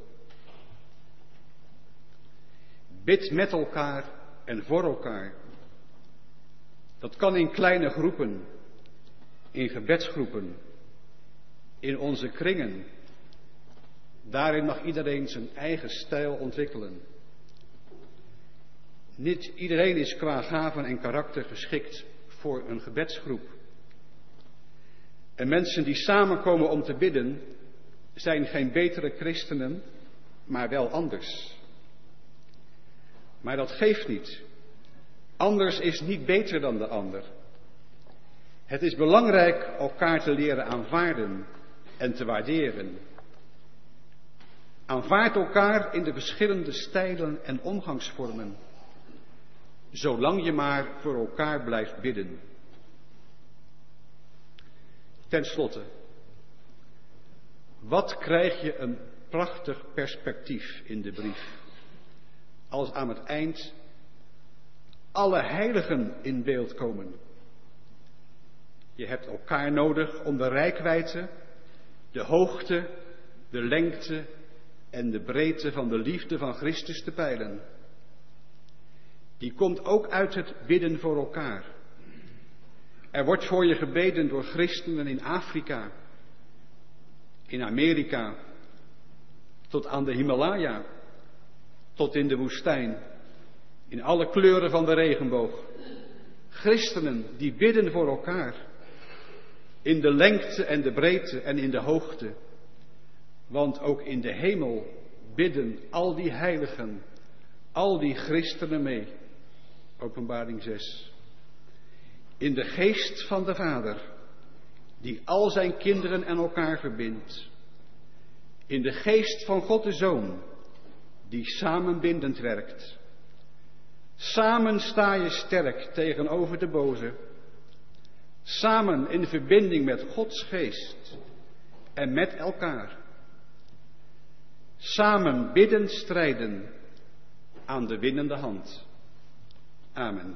Bid met elkaar en voor elkaar. Dat kan in kleine groepen, in gebedsgroepen, in onze kringen. Daarin mag iedereen zijn eigen stijl ontwikkelen. Niet iedereen is qua gaven en karakter geschikt voor een gebedsgroep. En mensen die samenkomen om te bidden, zijn geen betere christenen, maar wel anders. Maar dat geeft niet. Anders is niet beter dan de ander. Het is belangrijk elkaar te leren aanvaarden en te waarderen. Aanvaard elkaar in de verschillende stijlen en omgangsvormen, zolang je maar voor elkaar blijft bidden. Ten slotte, wat krijg je een prachtig perspectief in de brief, als aan het eind alle heiligen in beeld komen. Je hebt elkaar nodig om de reikwijdte, de hoogte, de lengte en de breedte van de liefde van Christus te peilen. Die komt ook uit het bidden voor elkaar. Er wordt voor je gebeden door christenen in Afrika, in Amerika, tot aan de Himalaya, tot in de woestijn, in alle kleuren van de regenboog. Christenen die bidden voor elkaar, in de lengte en de breedte en in de hoogte. Want ook in de hemel bidden al die heiligen, al die christenen mee. Openbaring zes. In de geest van de Vader, die al zijn kinderen en elkaar verbindt. In de geest van God de Zoon, die samenbindend werkt. Samen sta je sterk tegenover de boze. Samen in verbinding met Gods geest en met elkaar. Samen bidden strijden aan de winnende hand. Amen.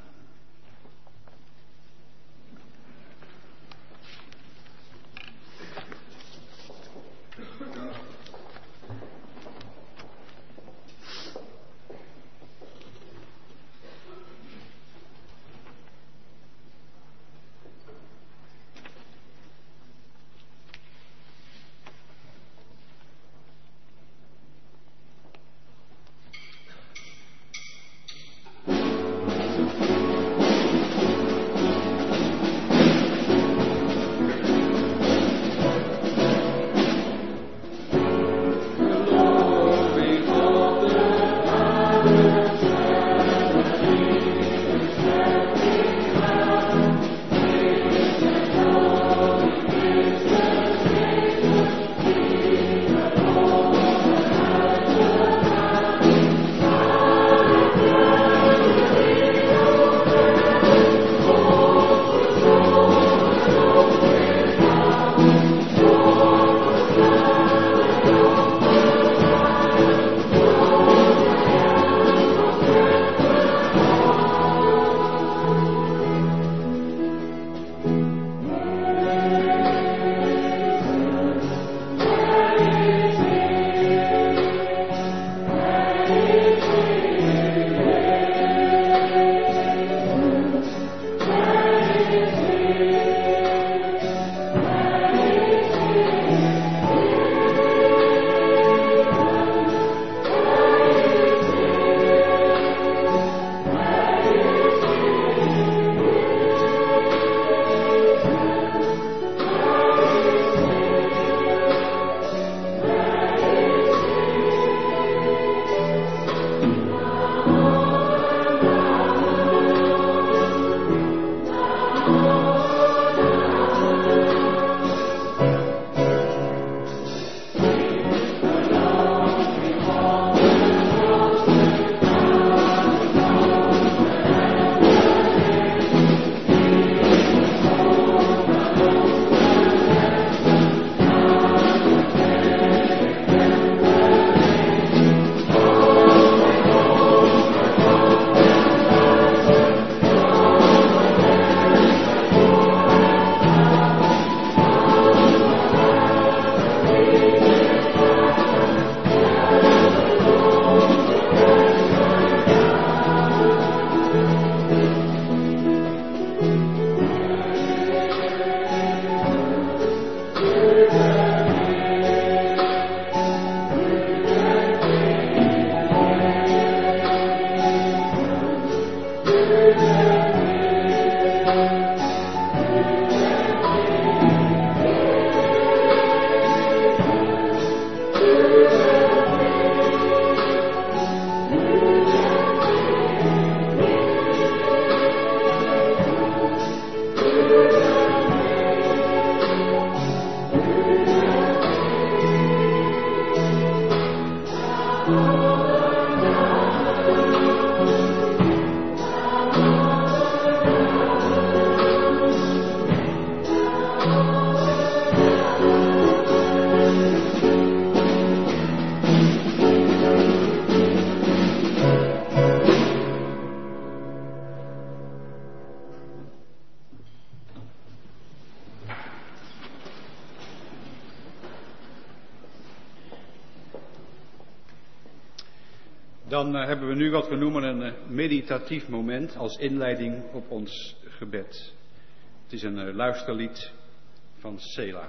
Dan uh, hebben we nu wat we noemen een uh, meditatief moment als inleiding op ons gebed. Het is een uh, luisterlied van Sela.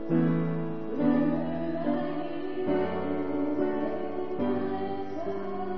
Thank you.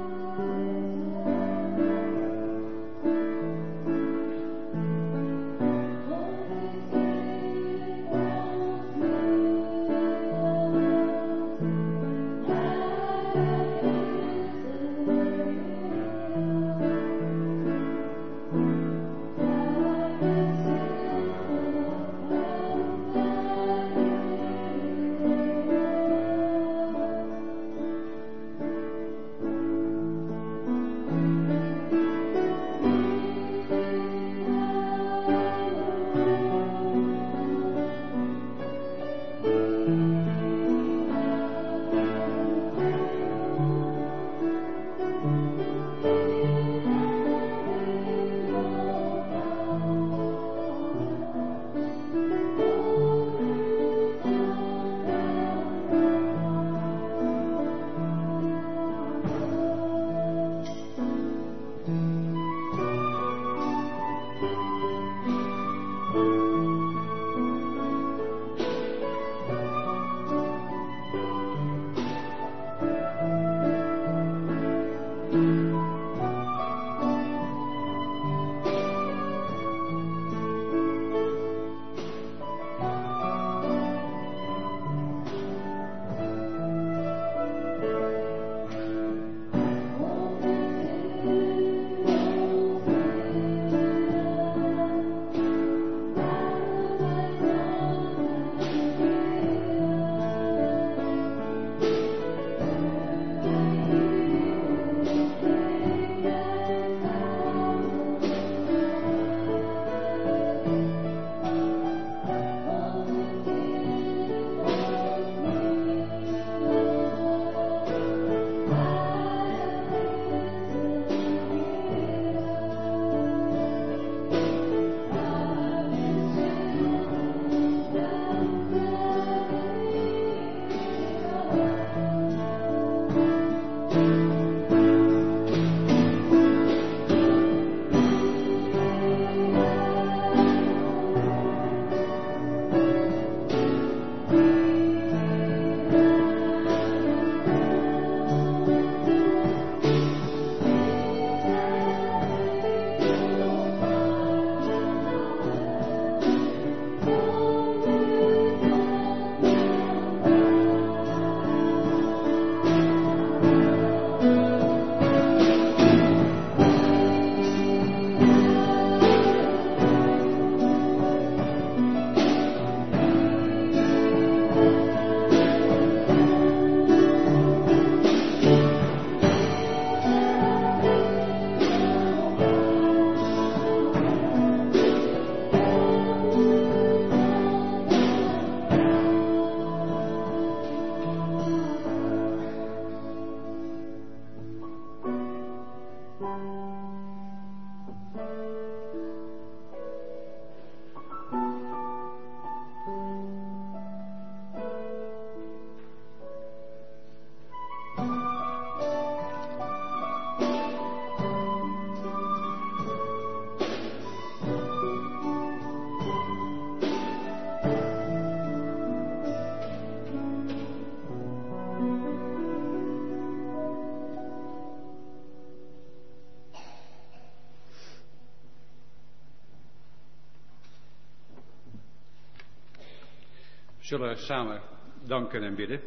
zullen samen danken en bidden.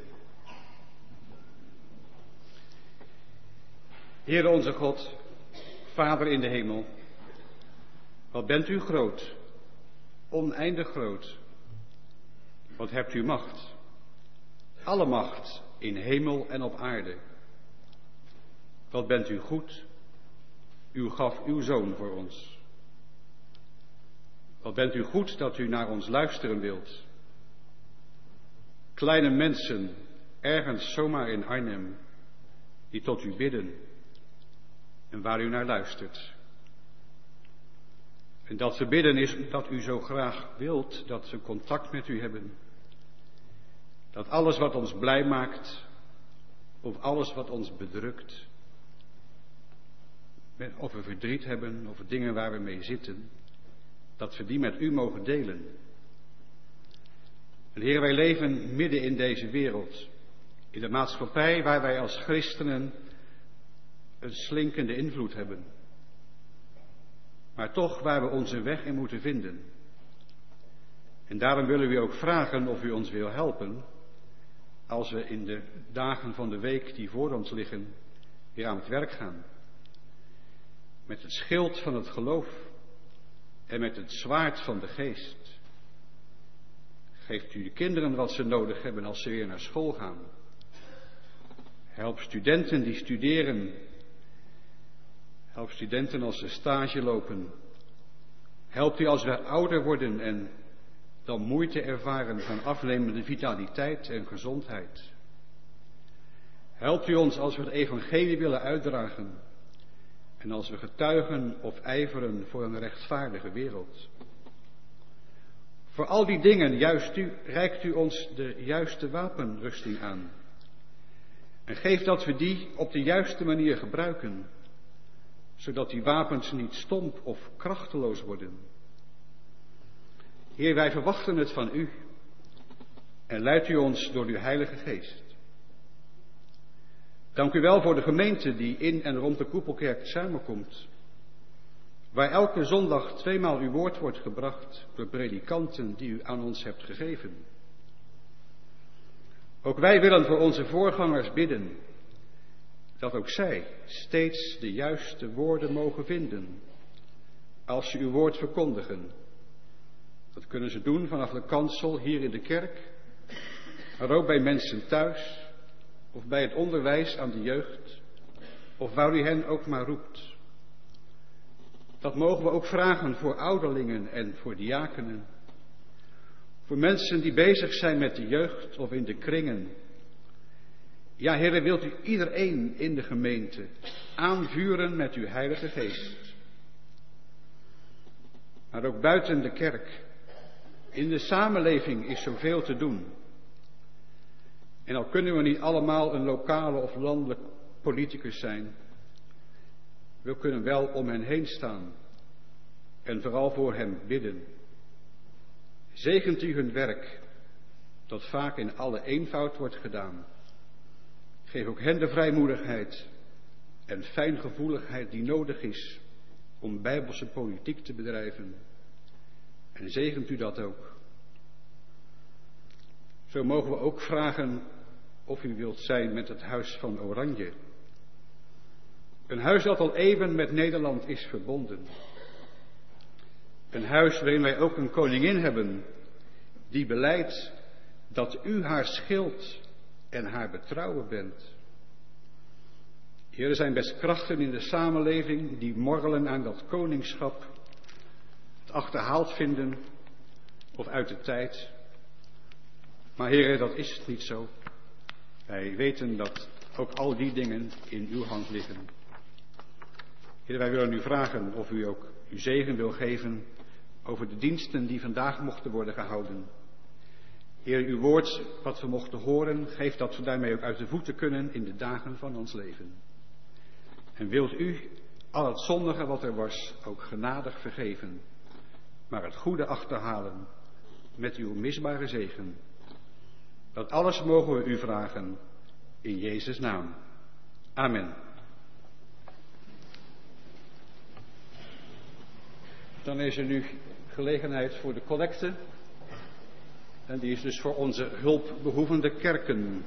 Heere onze God, Vader in de hemel, wat bent u groot, oneindig groot. Wat hebt u macht, alle macht in hemel en op aarde. Wat bent u goed, u gaf uw zoon voor ons. Wat bent u goed dat u naar ons luisteren wilt. Kleine mensen, ergens zomaar in Arnhem, die tot u bidden en waar u naar luistert. En dat ze bidden is dat u zo graag wilt dat ze contact met u hebben. Dat alles wat ons blij maakt, of alles wat ons bedrukt, of we verdriet hebben, of dingen waar we mee zitten, dat we die met u mogen delen. En Heer, wij leven midden in deze wereld, in de maatschappij waar wij als christenen een slinkende invloed hebben. Maar toch waar we onze weg in moeten vinden. En daarom willen we u ook vragen of u ons wil helpen, als we in de dagen van de week die voor ons liggen, weer aan het werk gaan. Met het schild van het geloof en met het zwaard van de geest. Geeft u de kinderen wat ze nodig hebben als ze weer naar school gaan. Help studenten die studeren. Help studenten als ze stage lopen. Help u als we ouder worden en dan moeite ervaren van afnemende vitaliteit en gezondheid. Helpt u ons als we het evangelie willen uitdragen en als we getuigen of ijveren voor een rechtvaardige wereld. Voor al die dingen juist u, reikt u ons de juiste wapenrusting aan. En geef dat we die op de juiste manier gebruiken, zodat die wapens niet stomp of krachteloos worden. Heer, wij verwachten het van u en leidt u ons door uw Heilige Geest. Dank u wel voor de gemeente die in en rond de Koepelkerk samenkomt, waar elke zondag tweemaal uw woord wordt gebracht door predikanten die u aan ons hebt gegeven. Ook wij willen voor onze voorgangers bidden, dat ook zij steeds de juiste woorden mogen vinden als ze uw woord verkondigen. Dat kunnen ze doen vanaf de kansel hier in de kerk, maar ook bij mensen thuis of bij het onderwijs aan de jeugd of waar u hen ook maar roept. Dat mogen we ook vragen voor ouderlingen en voor diakenen. Voor mensen die bezig zijn met de jeugd of in de kringen. Ja, Heere, wilt u iedereen in de gemeente aanvuren met uw Heilige Geest. Maar ook buiten de kerk, in de samenleving is zoveel te doen. En al kunnen we niet allemaal een lokale of landelijk politicus zijn, we kunnen wel om hen heen staan en vooral voor hen bidden. Zegent u hun werk, dat vaak in alle eenvoud wordt gedaan. Geef ook hen de vrijmoedigheid en fijngevoeligheid die nodig is om bijbelse politiek te bedrijven. En zegent u dat ook. Zo mogen we ook vragen of u wilt zijn met het Huis van Oranje. Een huis dat al eeuwen met Nederland is verbonden. Een huis waarin wij ook een koningin hebben die belijdt dat u haar schild en haar betrouwen bent. Heer, er zijn best krachten in de samenleving die morrelen aan dat koningschap, het achterhaald vinden of uit de tijd. Maar Heer, dat is het niet zo. Wij weten dat ook al die dingen in uw hand liggen. Heer, wij willen u vragen of u ook uw zegen wil geven over de diensten die vandaag mochten worden gehouden. Heer, uw woord wat we mochten horen, geeft dat we daarmee ook uit de voeten kunnen in de dagen van ons leven. En wilt u al het zondige wat er was ook genadig vergeven, maar het goede achterhalen met uw misbare zegen. Dat alles mogen we u vragen in Jezus' naam. Amen. Dan is er nu gelegenheid voor de collecte. En die is dus voor onze hulpbehoevende kerken.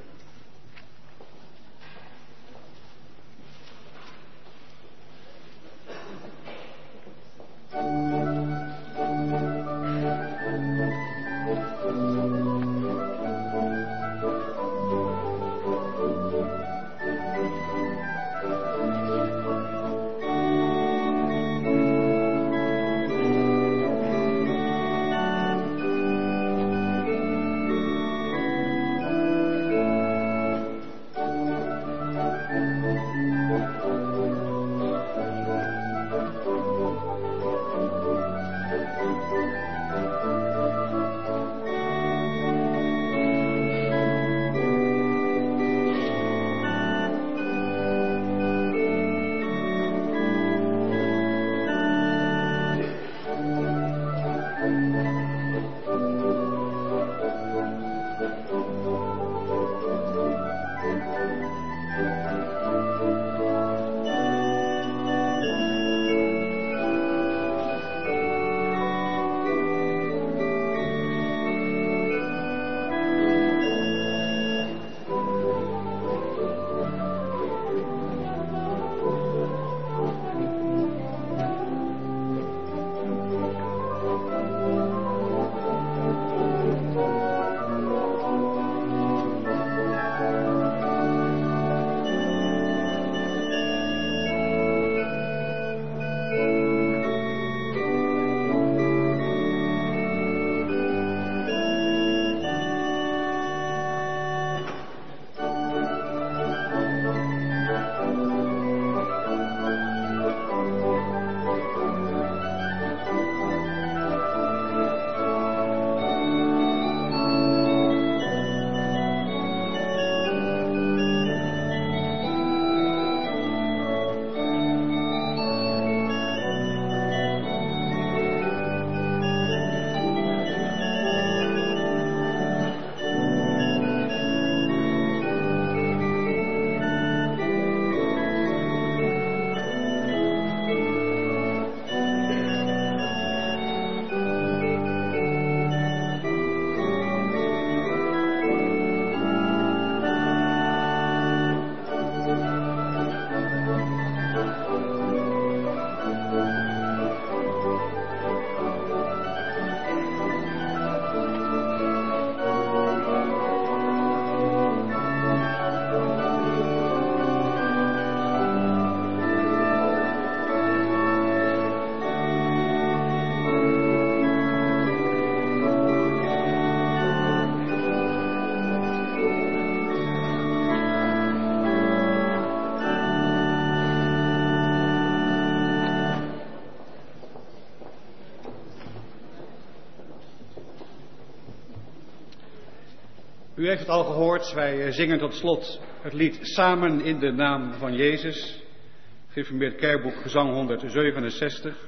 U heeft het al gehoord, wij zingen tot slot het lied Samen in de naam van Jezus. Gereformeerd Kerkboek, gezang honderdzevenenzestig.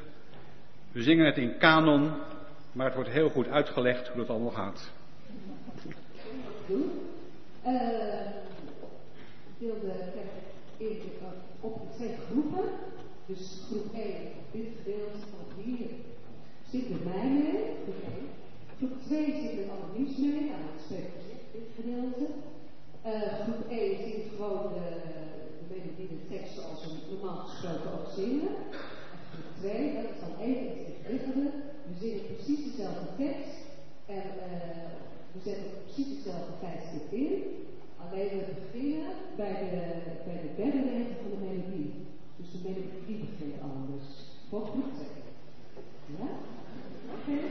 We zingen het in kanon, maar het wordt heel goed uitgelegd hoe het allemaal gaat. Uh, ik wilde even op de twee groepen. Dus groep één, dit gedeelte van hier zit er mij mee. Groep één. Groep twee zit er Annelies mee. Nou, dat spreekt dit gedeelte. Uh, groep één zit gewoon de, de melodie, de tekst zoals we normaal gesproken ook zingen. En groep twee, dat is dan even iets ingewikkelder. We zingen precies dezelfde tekst. En uh, we zetten precies dezelfde tijdstip in. Alleen we beginnen bij de, bij de derde regel van de melodie. Dus de melodie begint anders. Voor groep twee. Ja? Oké. Okay.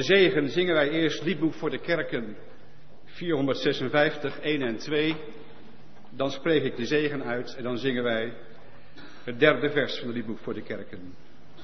de zegen zingen wij eerst liedboek voor de kerken vierhonderdzesenvijftig, één en twee. Dan spreek ik de zegen uit en dan zingen wij het derde vers van het liedboek voor de kerken.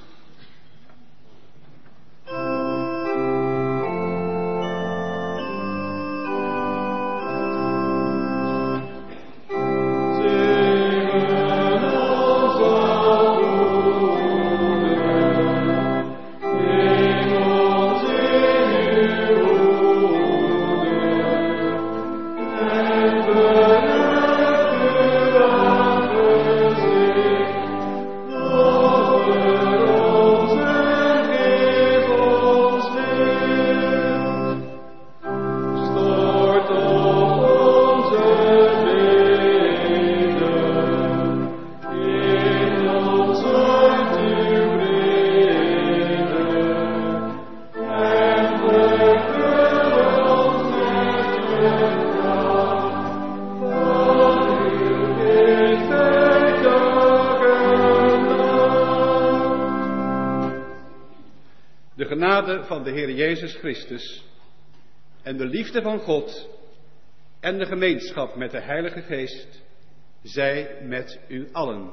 Van de Heer Jezus Christus en de liefde van God en de gemeenschap met de Heilige Geest zij met u allen.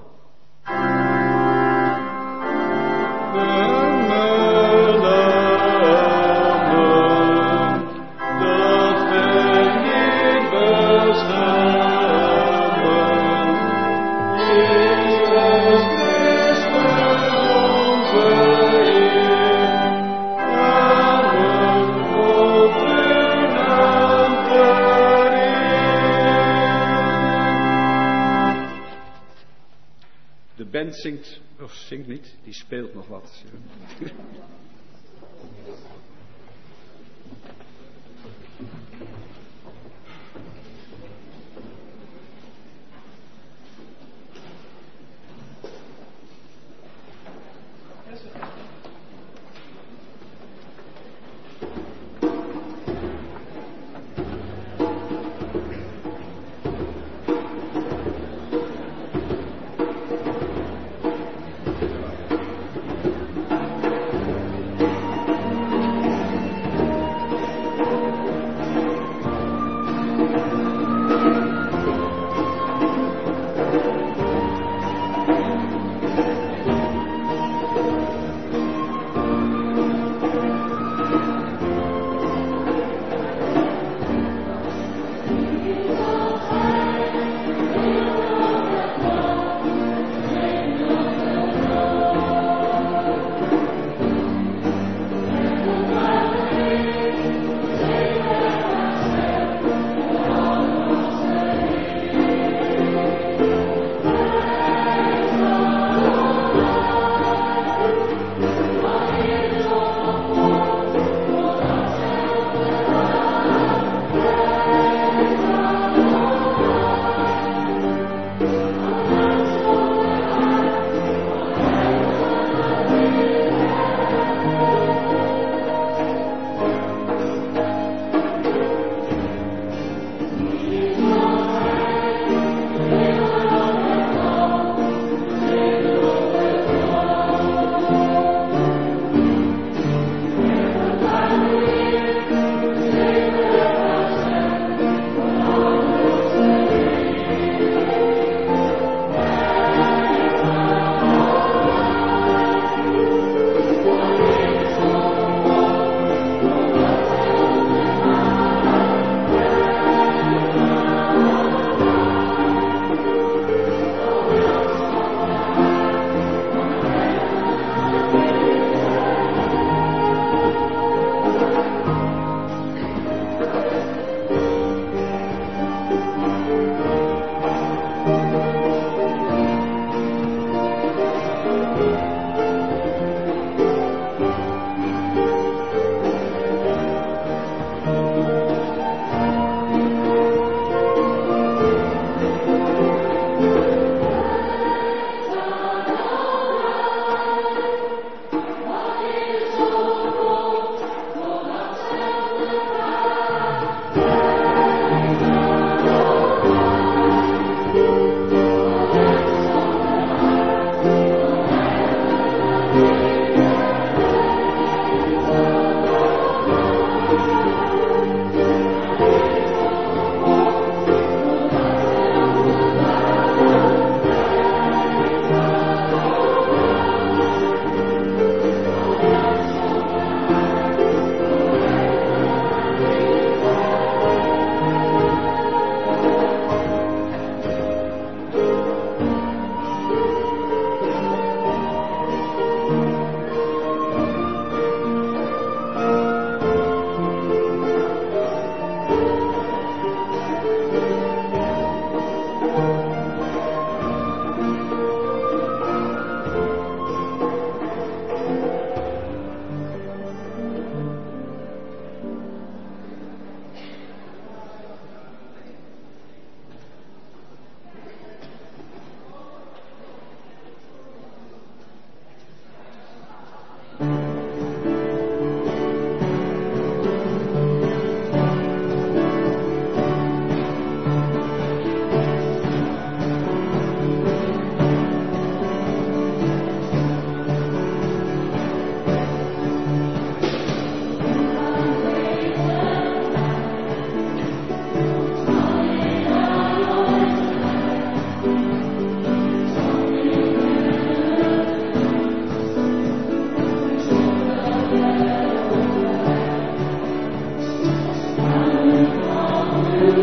De band zingt, of zingt niet, die speelt nog wat.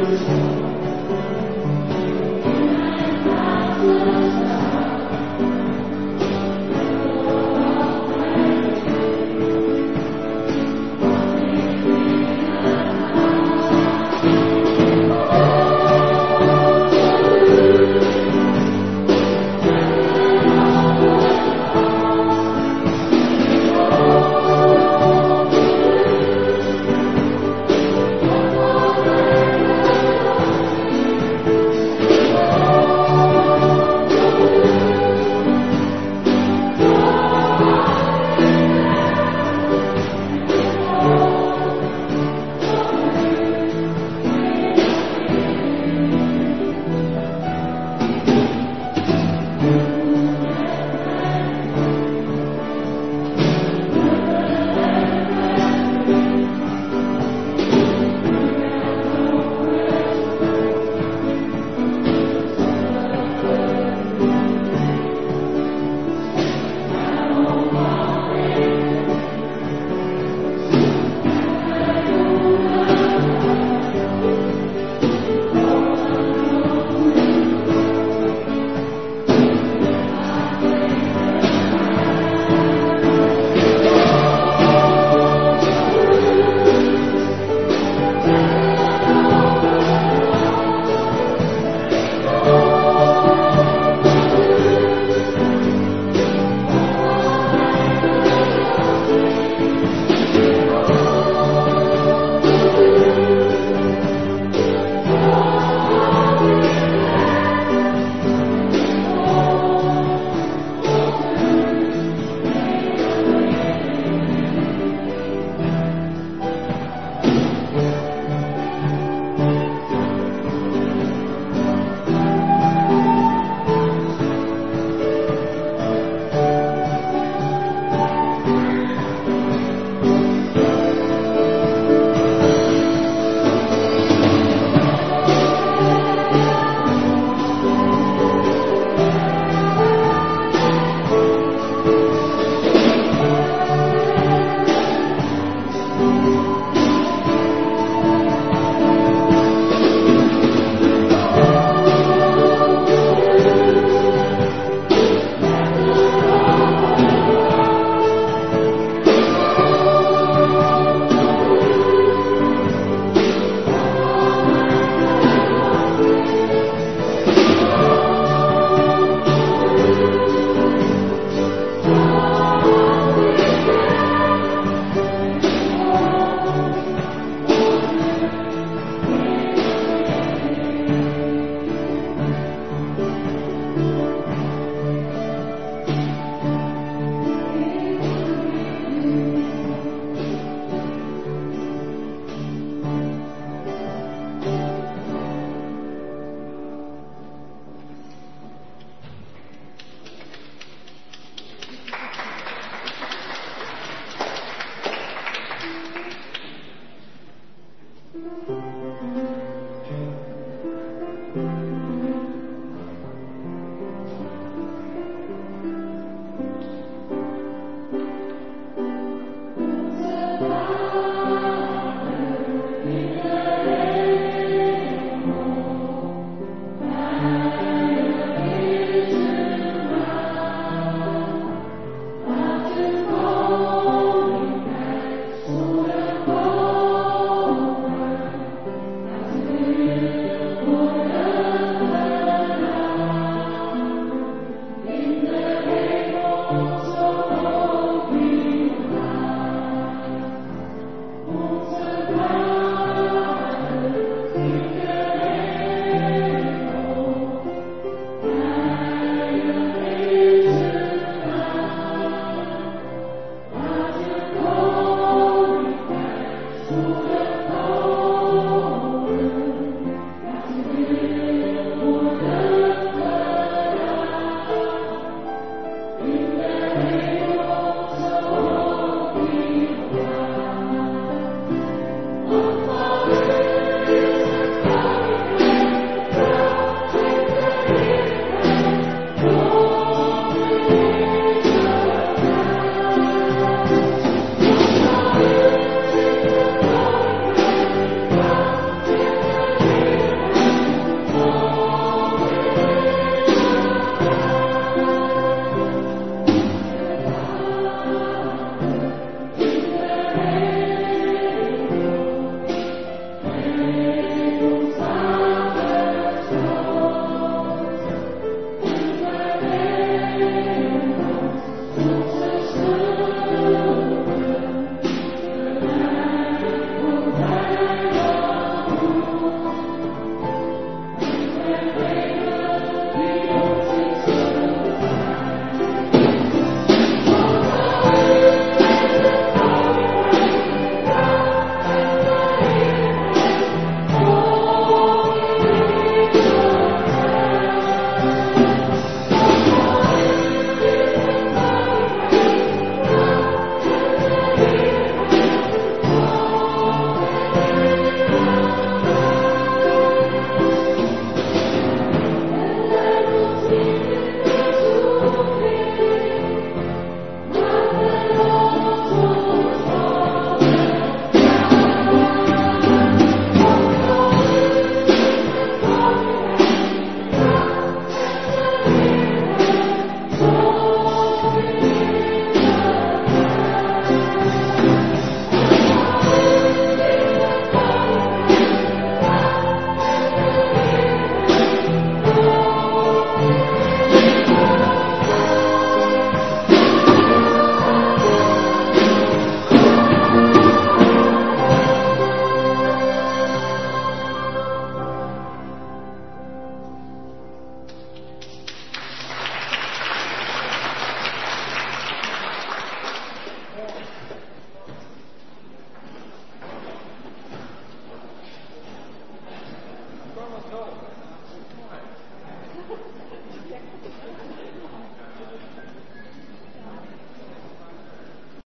Thank you.